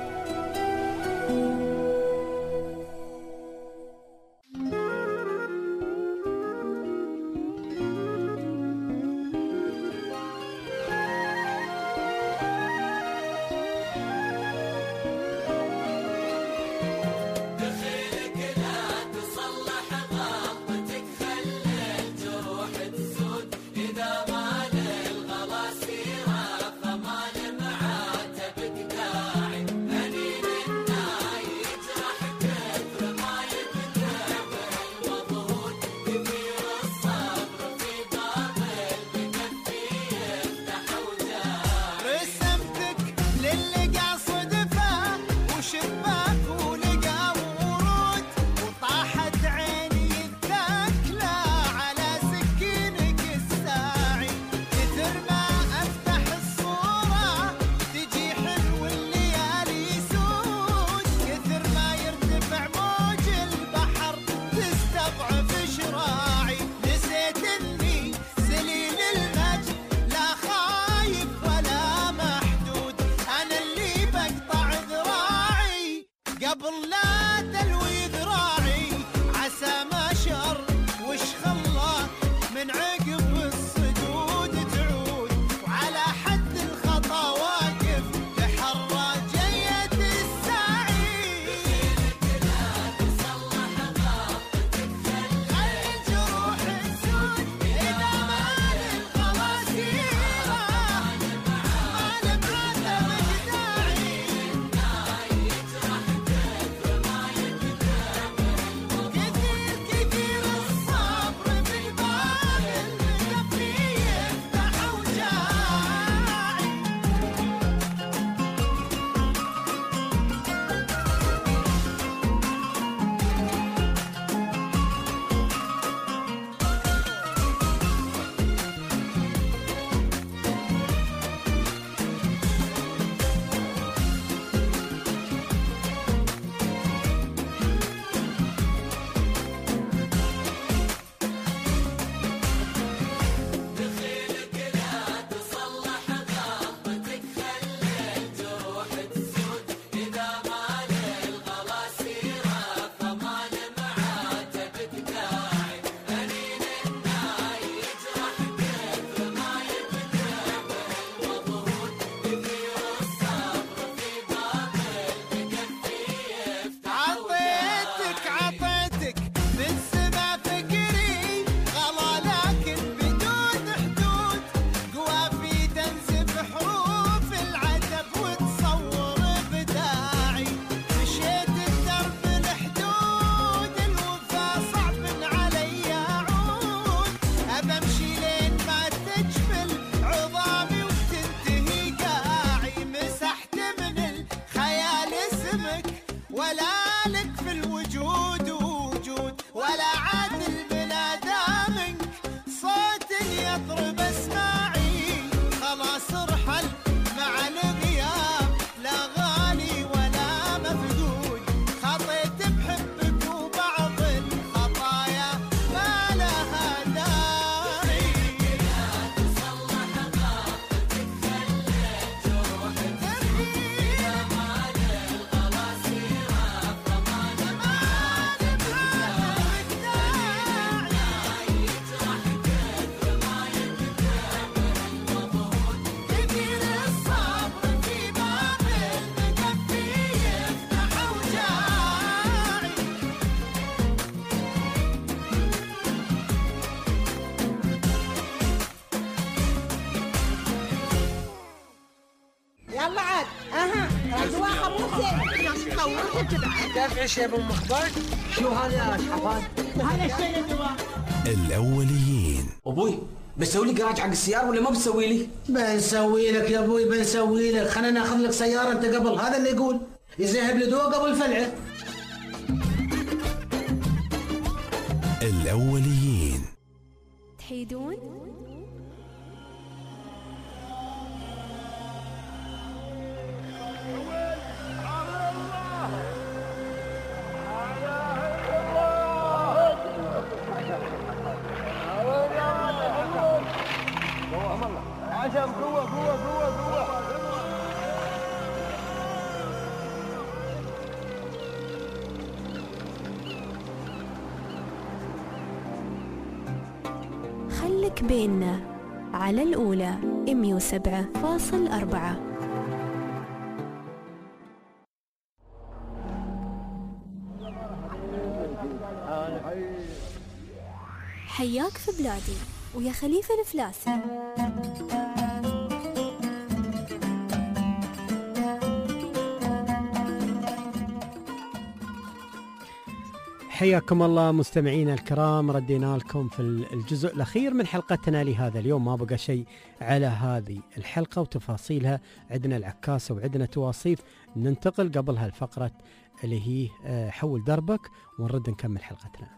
كيف عيش يا ابو مخبر؟ شو هذا يا شحفان؟ هذا الشيء الدواء. الأوليين. أبوي بتسوي لي جراج حق السيارة ولا ما بتسوي لي؟ بنسوي لك يا أبوي بنسوي لك، خلينا ناخذ لك سيارة أنت قبل، هذا اللي يقول يذهب لدواء قبل فلعه. الأوليين. تحيدون؟ خليك بيننا على الأولى مية وسبعة فاصل أربعة. حياك في بلادي ويا خليفة الفلاسي. حياكم الله مستمعينا الكرام، ردينا لكم في الجزء الأخير من حلقتنا لهذا اليوم. ما بقى شيء على هذه الحلقة وتفاصيلها، عندنا العكاسة وعندنا تواصيف. ننتقل قبل هالفقرة اللي هي حول دربك ونرد نكمل حلقتنا.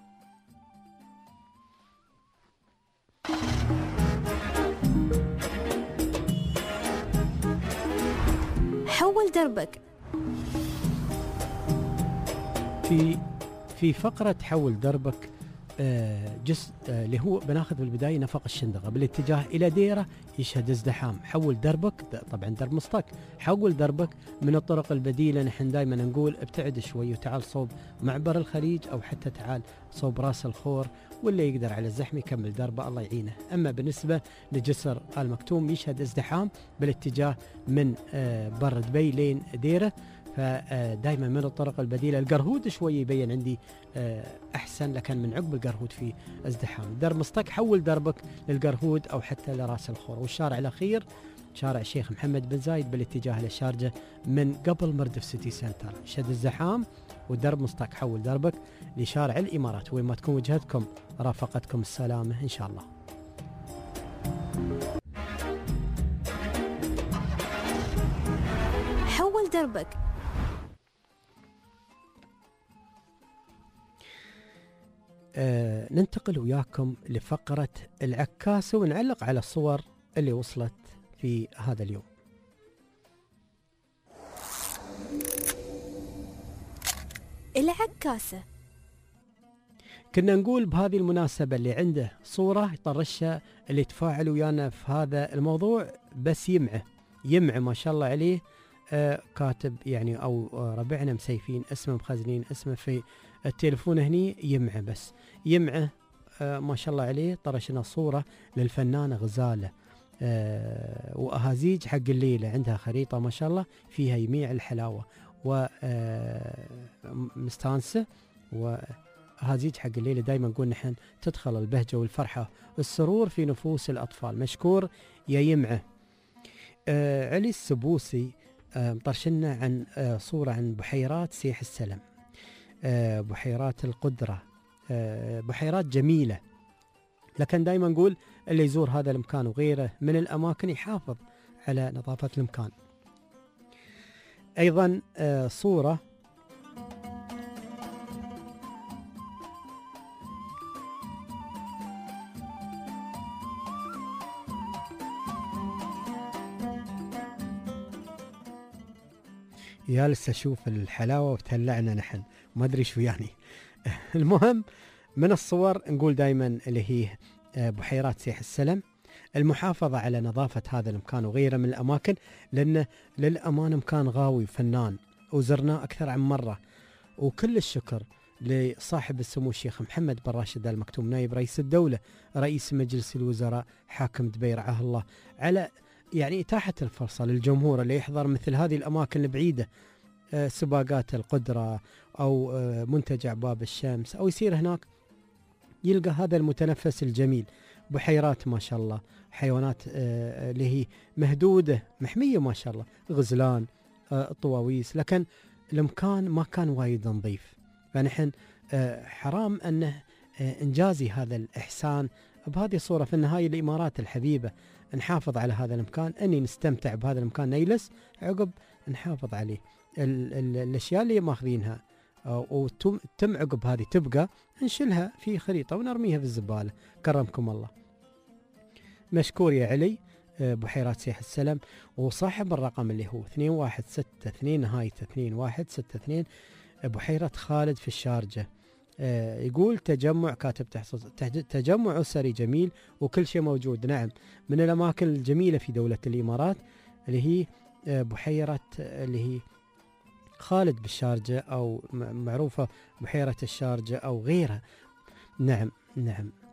حول دربك. في في فقرة حول دربك جزء اللي هو بناخذ بالبداية نفق الشندقة بالاتجاه إلى ديرة يشهد ازدحام. حول دربك، طبعا درب مصطك، حول دربك من الطرق البديلة. نحن دائما نقول ابتعد شوي وتعال صوب معبر الخليج أو حتى تعال صوب راس الخور، واللي يقدر على الزحمة يكمل دربه الله يعينه. أما بالنسبة لجسر آل مكتوم يشهد ازدحام بالاتجاه من بر دبي لين ديرة، فدائما من الطرق البديلة. القرهود شوي يبين عندي أحسن، لكن من عقب القرهود في ازدحام. درب مصطك حول دربك للقرهود أو حتى لراس الخور. والشارع الأخير شارع الشيخ محمد بن زايد بالاتجاه للشارجة من قبل مردف سيتي سنتر شد الزحام. ودرب مصطك حول دربك لشارع الإمارات، وين ما تكون وجهتكم رافقتكم السلامة إن شاء الله. حول دربك. آه ننتقل وياكم لفقرة العكاسة ونعلق على الصور اللي وصلت في هذا اليوم. العكاسة. كنا نقول بهذه المناسبة اللي عنده صورة يطرشها اللي يتفاعل ويانا في هذا الموضوع بس يمعه يمعه ما شاء الله عليه. آه كاتب يعني أو آه ربعنا مسيفين اسمه مخزنين اسمه في التليفون هني يمعه بس يمعه. آه ما شاء الله عليه. طرشنا صورة للفنانة غزالة آه وأهازيج حق الليلة، عندها خريطة ما شاء الله فيها يميع الحلاوة ومستانسة. وأهازيج حق الليلة دايما نقول نحن تدخل البهجة والفرحة والسرور في نفوس الأطفال. مشكور يا يمعه. آه علي السبوسي آه مطرشنا عن آه صورة عن بحيرات سيح السلم، آه بحيرات القدرة، آه بحيرات جميلة. لكن دائما نقول اللي يزور هذا المكان وغيره من الأماكن يحافظ على نظافة المكان. أيضا آه صورة جالس أشوف الحلاوة وتهلعنا نحن ما أدري شو يعني. المهم من الصور نقول دايما اللي هي بحيرات سيح السلم، المحافظة على نظافة هذا المكان وغيره من الأماكن، لأنه للأمانة مكان غاوي فنان وزرناه أكثر عن مرة. وكل الشكر لصاحب السمو الشيخ محمد بن راشد آل مكتوم نائب رئيس الدولة رئيس مجلس الوزراء حاكم دبي رعاه الله على يعني إتاحة الفرصة للجمهور اللي يحضر مثل هذه الأماكن البعيدة، آه سباقات القدرة أو آه منتجع باب الشمس، أو يصير هناك يلقى هذا المتنفس الجميل. بحيرات ما شاء الله، حيوانات آه اللي هي مهدودة محمية ما شاء الله، غزلان، آه طواويس، لكن المكان ما كان وايد نظيف. فنحن آه حرام أنه آه إنجازي هذا الإحسان بهذه الصورة. في النهاية الإمارات الحبيبة نحافظ على هذا المكان، أني نستمتع بهذا المكان نجلس عقب نحافظ عليه. ال ال الأشياء اللي ماخذينها وتم عقب هذه تبقى نشيلها في خريطة ونرميها في الزبالة. كرمكم الله. مشكور يا علي. بحيرات سيح السلم وصاحب الرقم اللي هو اثنين واحد ستة اثنين نهايته اثنين واحد ستة اثنين بحيرة خالد في الشارجة. يقول تجمع كاتب تحصل تجمع أسري جميل وكل شيء موجود. نعم، من الأماكن الجميلة في دولة الإمارات اللي هي بحيرة اللي هي خالد بالشارجة أو معروفة بحيرة الشارجة أو غيرها. نعم نعم.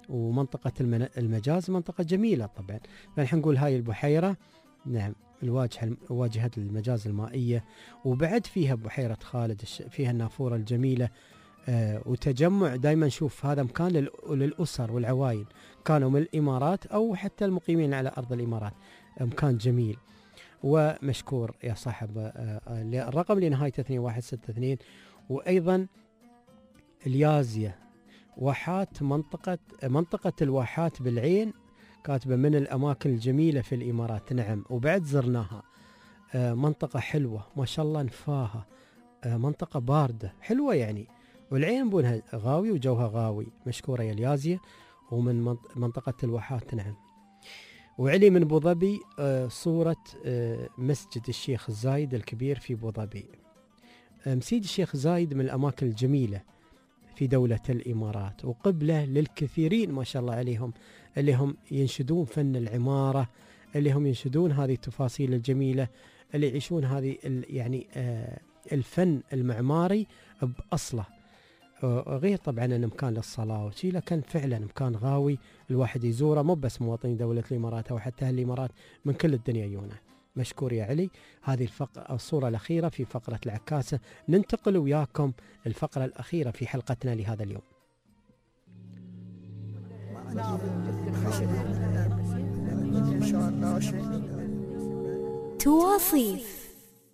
ومنطقة المجاز منطقة جميلة طبعا. فنحن نقول هاي البحيرة نعم الواجهة واجهة المجاز المائية، وبعد فيها بحيرة خالد فيها النافورة الجميلة. آه وتجمع دائما نشوف هذا مكان للأسر والعوائل، كانوا من الإمارات أو حتى المقيمين على أرض الإمارات. مكان جميل ومشكور يا صاحب آه الرقم اللي نهايته اثنين واحد ستة اثنين. وأيضا اليازية واحات منطقة منطقة الواحات بالعين كاتبة من الأماكن الجميلة في الإمارات. نعم وبعد زرناها. آه منطقة حلوة ما شاء الله نفاها. آه منطقة باردة حلوة يعني، والعين بونها غاوي وجوها غاوي. مشكورة يا اليازية. ومن منطقة الواحات نعم. وعلي من ابو ظبي آه صورة آه مسجد الشيخ زايد الكبير في ابو ظبي. آه مسجد الشيخ زايد من الأماكن الجميلة في دولة الإمارات، وقبلة للكثيرين ما شاء الله عليهم اللي هم ينشدون فن العمارة، اللي هم ينشدون هذه التفاصيل الجميلة، اللي يعيشون هذه يعني آه الفن المعماري بأصله. آه غير طبعا أنه مكان للصلاة وشي، لكن فعلا مكان غاوي الواحد يزوره، مو بس مواطنين دولة الإمارات أو حتى أهل الإمارات من كل الدنيا يونه. مشكور يا علي. هذه الفقرة الصورة الأخيرة في فقرة العكاسة. ننتقل وياكم الفقرة الأخيرة في حلقتنا لهذا اليوم. تواصيف.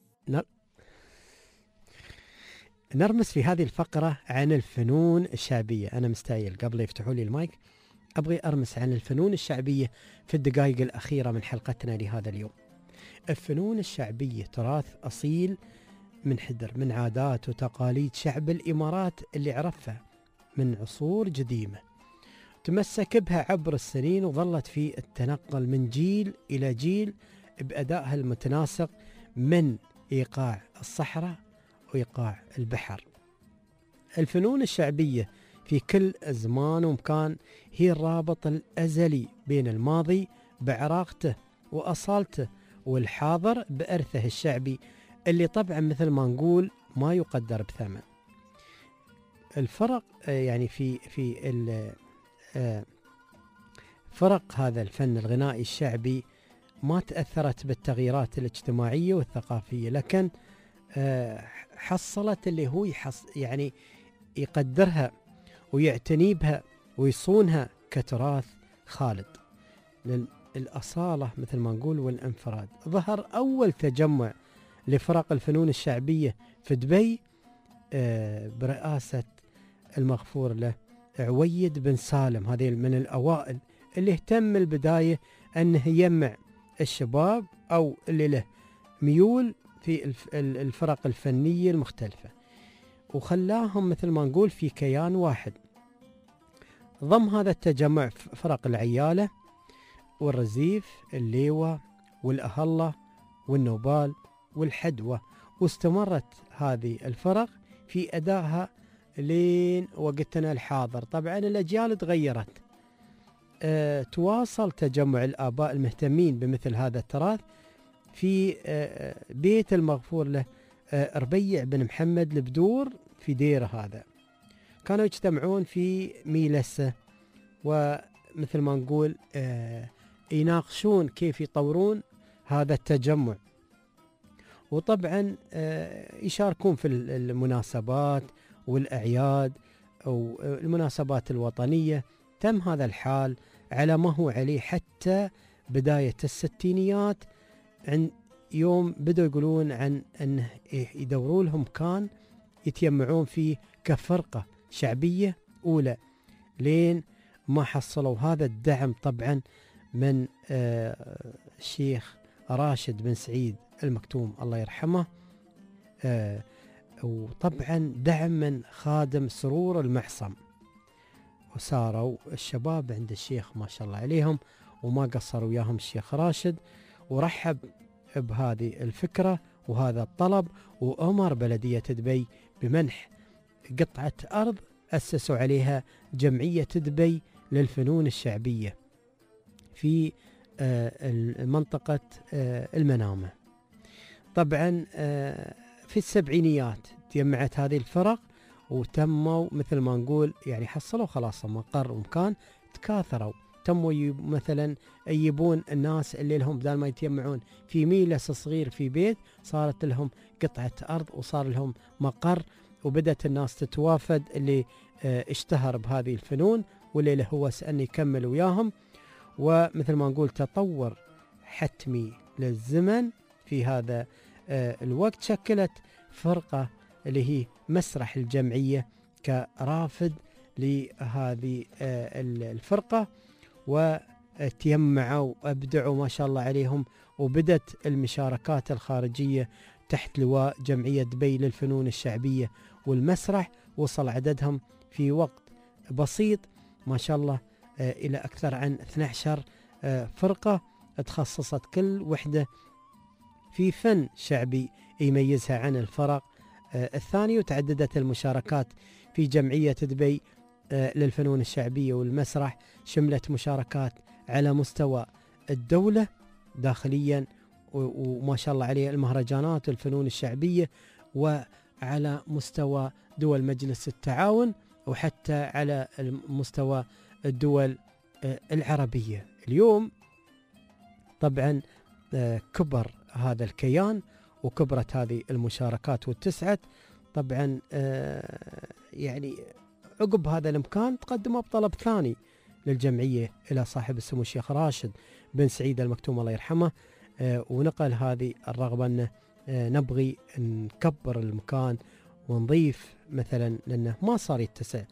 نرمس في هذه الفقرة عن الفنون الشعبية. أنا مستعجل قبل يفتحوا لي المايك أبغي أرمس عن الفنون الشعبية في الدقائق الأخيرة من حلقتنا لهذا اليوم. الفنون الشعبية تراث أصيل من حدر، من عادات وتقاليد شعب الإمارات اللي عرفها من عصور قديمة، تمسك بها عبر السنين وظلت في التنقل من جيل إلى جيل بأدائها المتناسق من إيقاع الصحراء وإيقاع البحر. الفنون الشعبية في كل زمان ومكان هي الرابط الأزلي بين الماضي بعراقته وأصالته والحاضر بأرثه الشعبي اللي طبعا مثل ما نقول ما يقدر بثمن. الفرق يعني في في فرق هذا الفن الغنائي الشعبي ما تأثرت بالتغييرات الاجتماعية والثقافية، لكن حصلت اللي هو يحص يعني يقدرها ويعتني بها ويصونها كتراث خالد للأصالة مثل ما نقول والانفراد. ظهر أول تجمع لفرق الفنون الشعبية في دبي برئاسة المغفور له عويد بن سالم. هذه من الأوائل اللي اهتم البداية أنه يجمع الشباب أو اللي له ميول في الفرق الفنية المختلفة وخلاهم مثل ما نقول في كيان واحد. ضم هذا التجمع فرق العيالة والرزيف الليوة والأهلة والنوبال والحدوة، واستمرت هذه الفرق في أدائها لين وقتنا الحاضر. طبعا الأجيال تغيرت. أه تواصل تجمع الآباء المهتمين بمثل هذا التراث في أه بيت المغفور له أه ربيع بن محمد البدور في ديره هذا. كانوا يجتمعون في ميلسة ومثل ما نقول أه يناقشون كيف يطورون هذا التجمع، وطبعا أه يشاركون في المناسبات والأعياد أو المناسبات الوطنية. تم هذا الحال على ما هو عليه حتى بداية الستينيات، عن يوم بدأوا يقولون عن أنه يدوروا لهم كان يتجمعون فيه كفرقة شعبية أولى، لين ما حصلوا هذا الدعم طبعا من آه الشيخ راشد بن سعيد المكتوم الله يرحمه، آه وطبعا دعم من خادم سرور المعصم. وساروا الشباب عند الشيخ ما شاء الله عليهم وما قصروا وياهم الشيخ راشد، ورحب بهذه الفكرة وهذا الطلب، وأمر بلدية دبي بمنح قطعة أرض أسسوا عليها جمعية دبي للفنون الشعبية في منطقة المنامة. طبعا في السبعينيات تجمعت هذه الفرق وتموا مثل ما نقول يعني حصلوا خلاص مقر ومكان تكاثروا، تموا مثلا يجيبون الناس اللي لهم بدل ما يتجمعون في ميلس صغير في بيت، صارت لهم قطعة أرض وصار لهم مقر، وبدأت الناس تتوافد اللي اه اشتهر بهذه الفنون واللي له هو سأني يكمل وياهم. ومثل ما نقول تطور حتمي للزمن في هذا اه الوقت، شكلت فرقة اللي هي مسرح الجمعية كرافد لهذه اه الفرقة، وتيمعوا وابدعوا ما شاء الله عليهم، وبدت المشاركات الخارجية تحت لواء جمعية دبي للفنون الشعبية والمسرح، وصل عددهم في وقت بسيط ما شاء الله آه إلى أكثر عن اثنتي عشرة آه فرقة تخصصت كل وحدة في فن شعبي يميزها عن الفرق آه الثانية. وتعددت المشاركات في جمعية دبي آه للفنون الشعبية والمسرح، شملت مشاركات على مستوى الدولة داخليا وما شاء الله عليه المهرجانات الفنون الشعبية، وعلى مستوى دول مجلس التعاون، وحتى على مستوى الدول العربية. اليوم طبعا كبر هذا الكيان وكبرت هذه المشاركات واتسعت. طبعا يعني عقب هذا الامكان تقدموا بطلب ثاني للجمعية إلى صاحب السمو الشيخ راشد بن سعيد المكتوم الله يرحمه، ونقل هذه الرغبة أنه نبغي نكبر المكان ونضيف مثلا، لأنه ما صار يتسع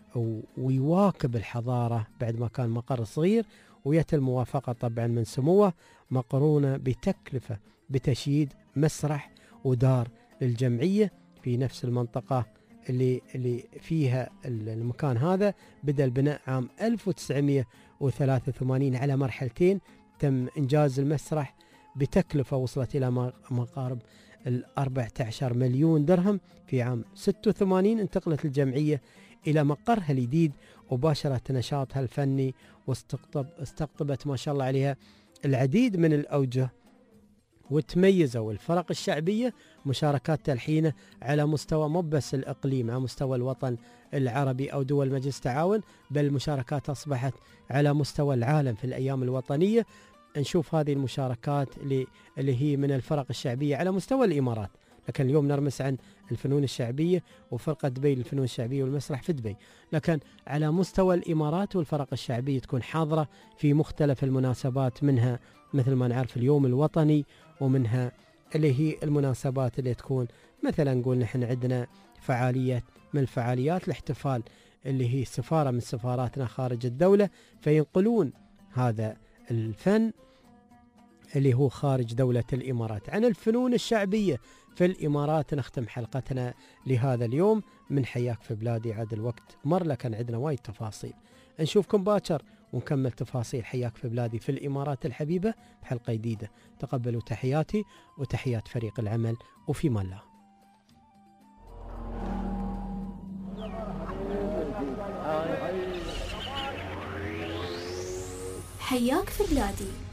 ويواكب الحضارة بعد ما كان مقر صغير، ويت الموافقة طبعا من سموه مقرونة بتكلفة بتشييد مسرح ودار للجمعية في نفس المنطقة اللي اللي فيها المكان هذا. بدأ البناء عام ألف وتسعمئة وثلاثة وثمانين على مرحلتين، تم إنجاز المسرح بتكلفة وصلت إلى مقارب الأربعة عشر مليون درهم. في عام ستة وثمانين انتقلت الجمعية إلى مقرها الجديد وباشرت نشاطها الفني، واستقطب استقطبت ما شاء الله عليها العديد من الأوجه، وتميزوا الفرق الشعبية مشاركات تلحينه على مستوى مو بس الإقليم، على مستوى الوطن العربي أو دول مجلس التعاون، بل مشاركات أصبحت على مستوى العالم في الأيام الوطنية. نشوف هذه المشاركات اللي, اللي هي من الفرق الشعبية على مستوى الإمارات، لكن اليوم نرمس عن الفنون الشعبية وفرقة دبي للفنون الشعبية والمسرح في دبي، لكن على مستوى الإمارات والفرق الشعبية تكون حاضرة في مختلف المناسبات، منها مثل ما نعرف اليوم الوطني، ومنها اللي هي المناسبات اللي تكون مثلا نقول نحن عندنا فعالية من الفعاليات الاحتفال اللي هي سفارة من سفاراتنا خارج الدولة، فينقلون هذا الفن اللي هو خارج دولة الإمارات. عن الفنون الشعبية في الإمارات نختم حلقتنا لهذا اليوم من حياك في بلادي. عاد الوقت مر، لكن عندنا وايد تفاصيل. نشوفكم باكر ونكمل تفاصيل حياك في بلادي في الإمارات الحبيبة بحلقة جديدة. تقبلوا تحياتي وتحيات فريق العمل، وفي مان الله. حياك في بلادي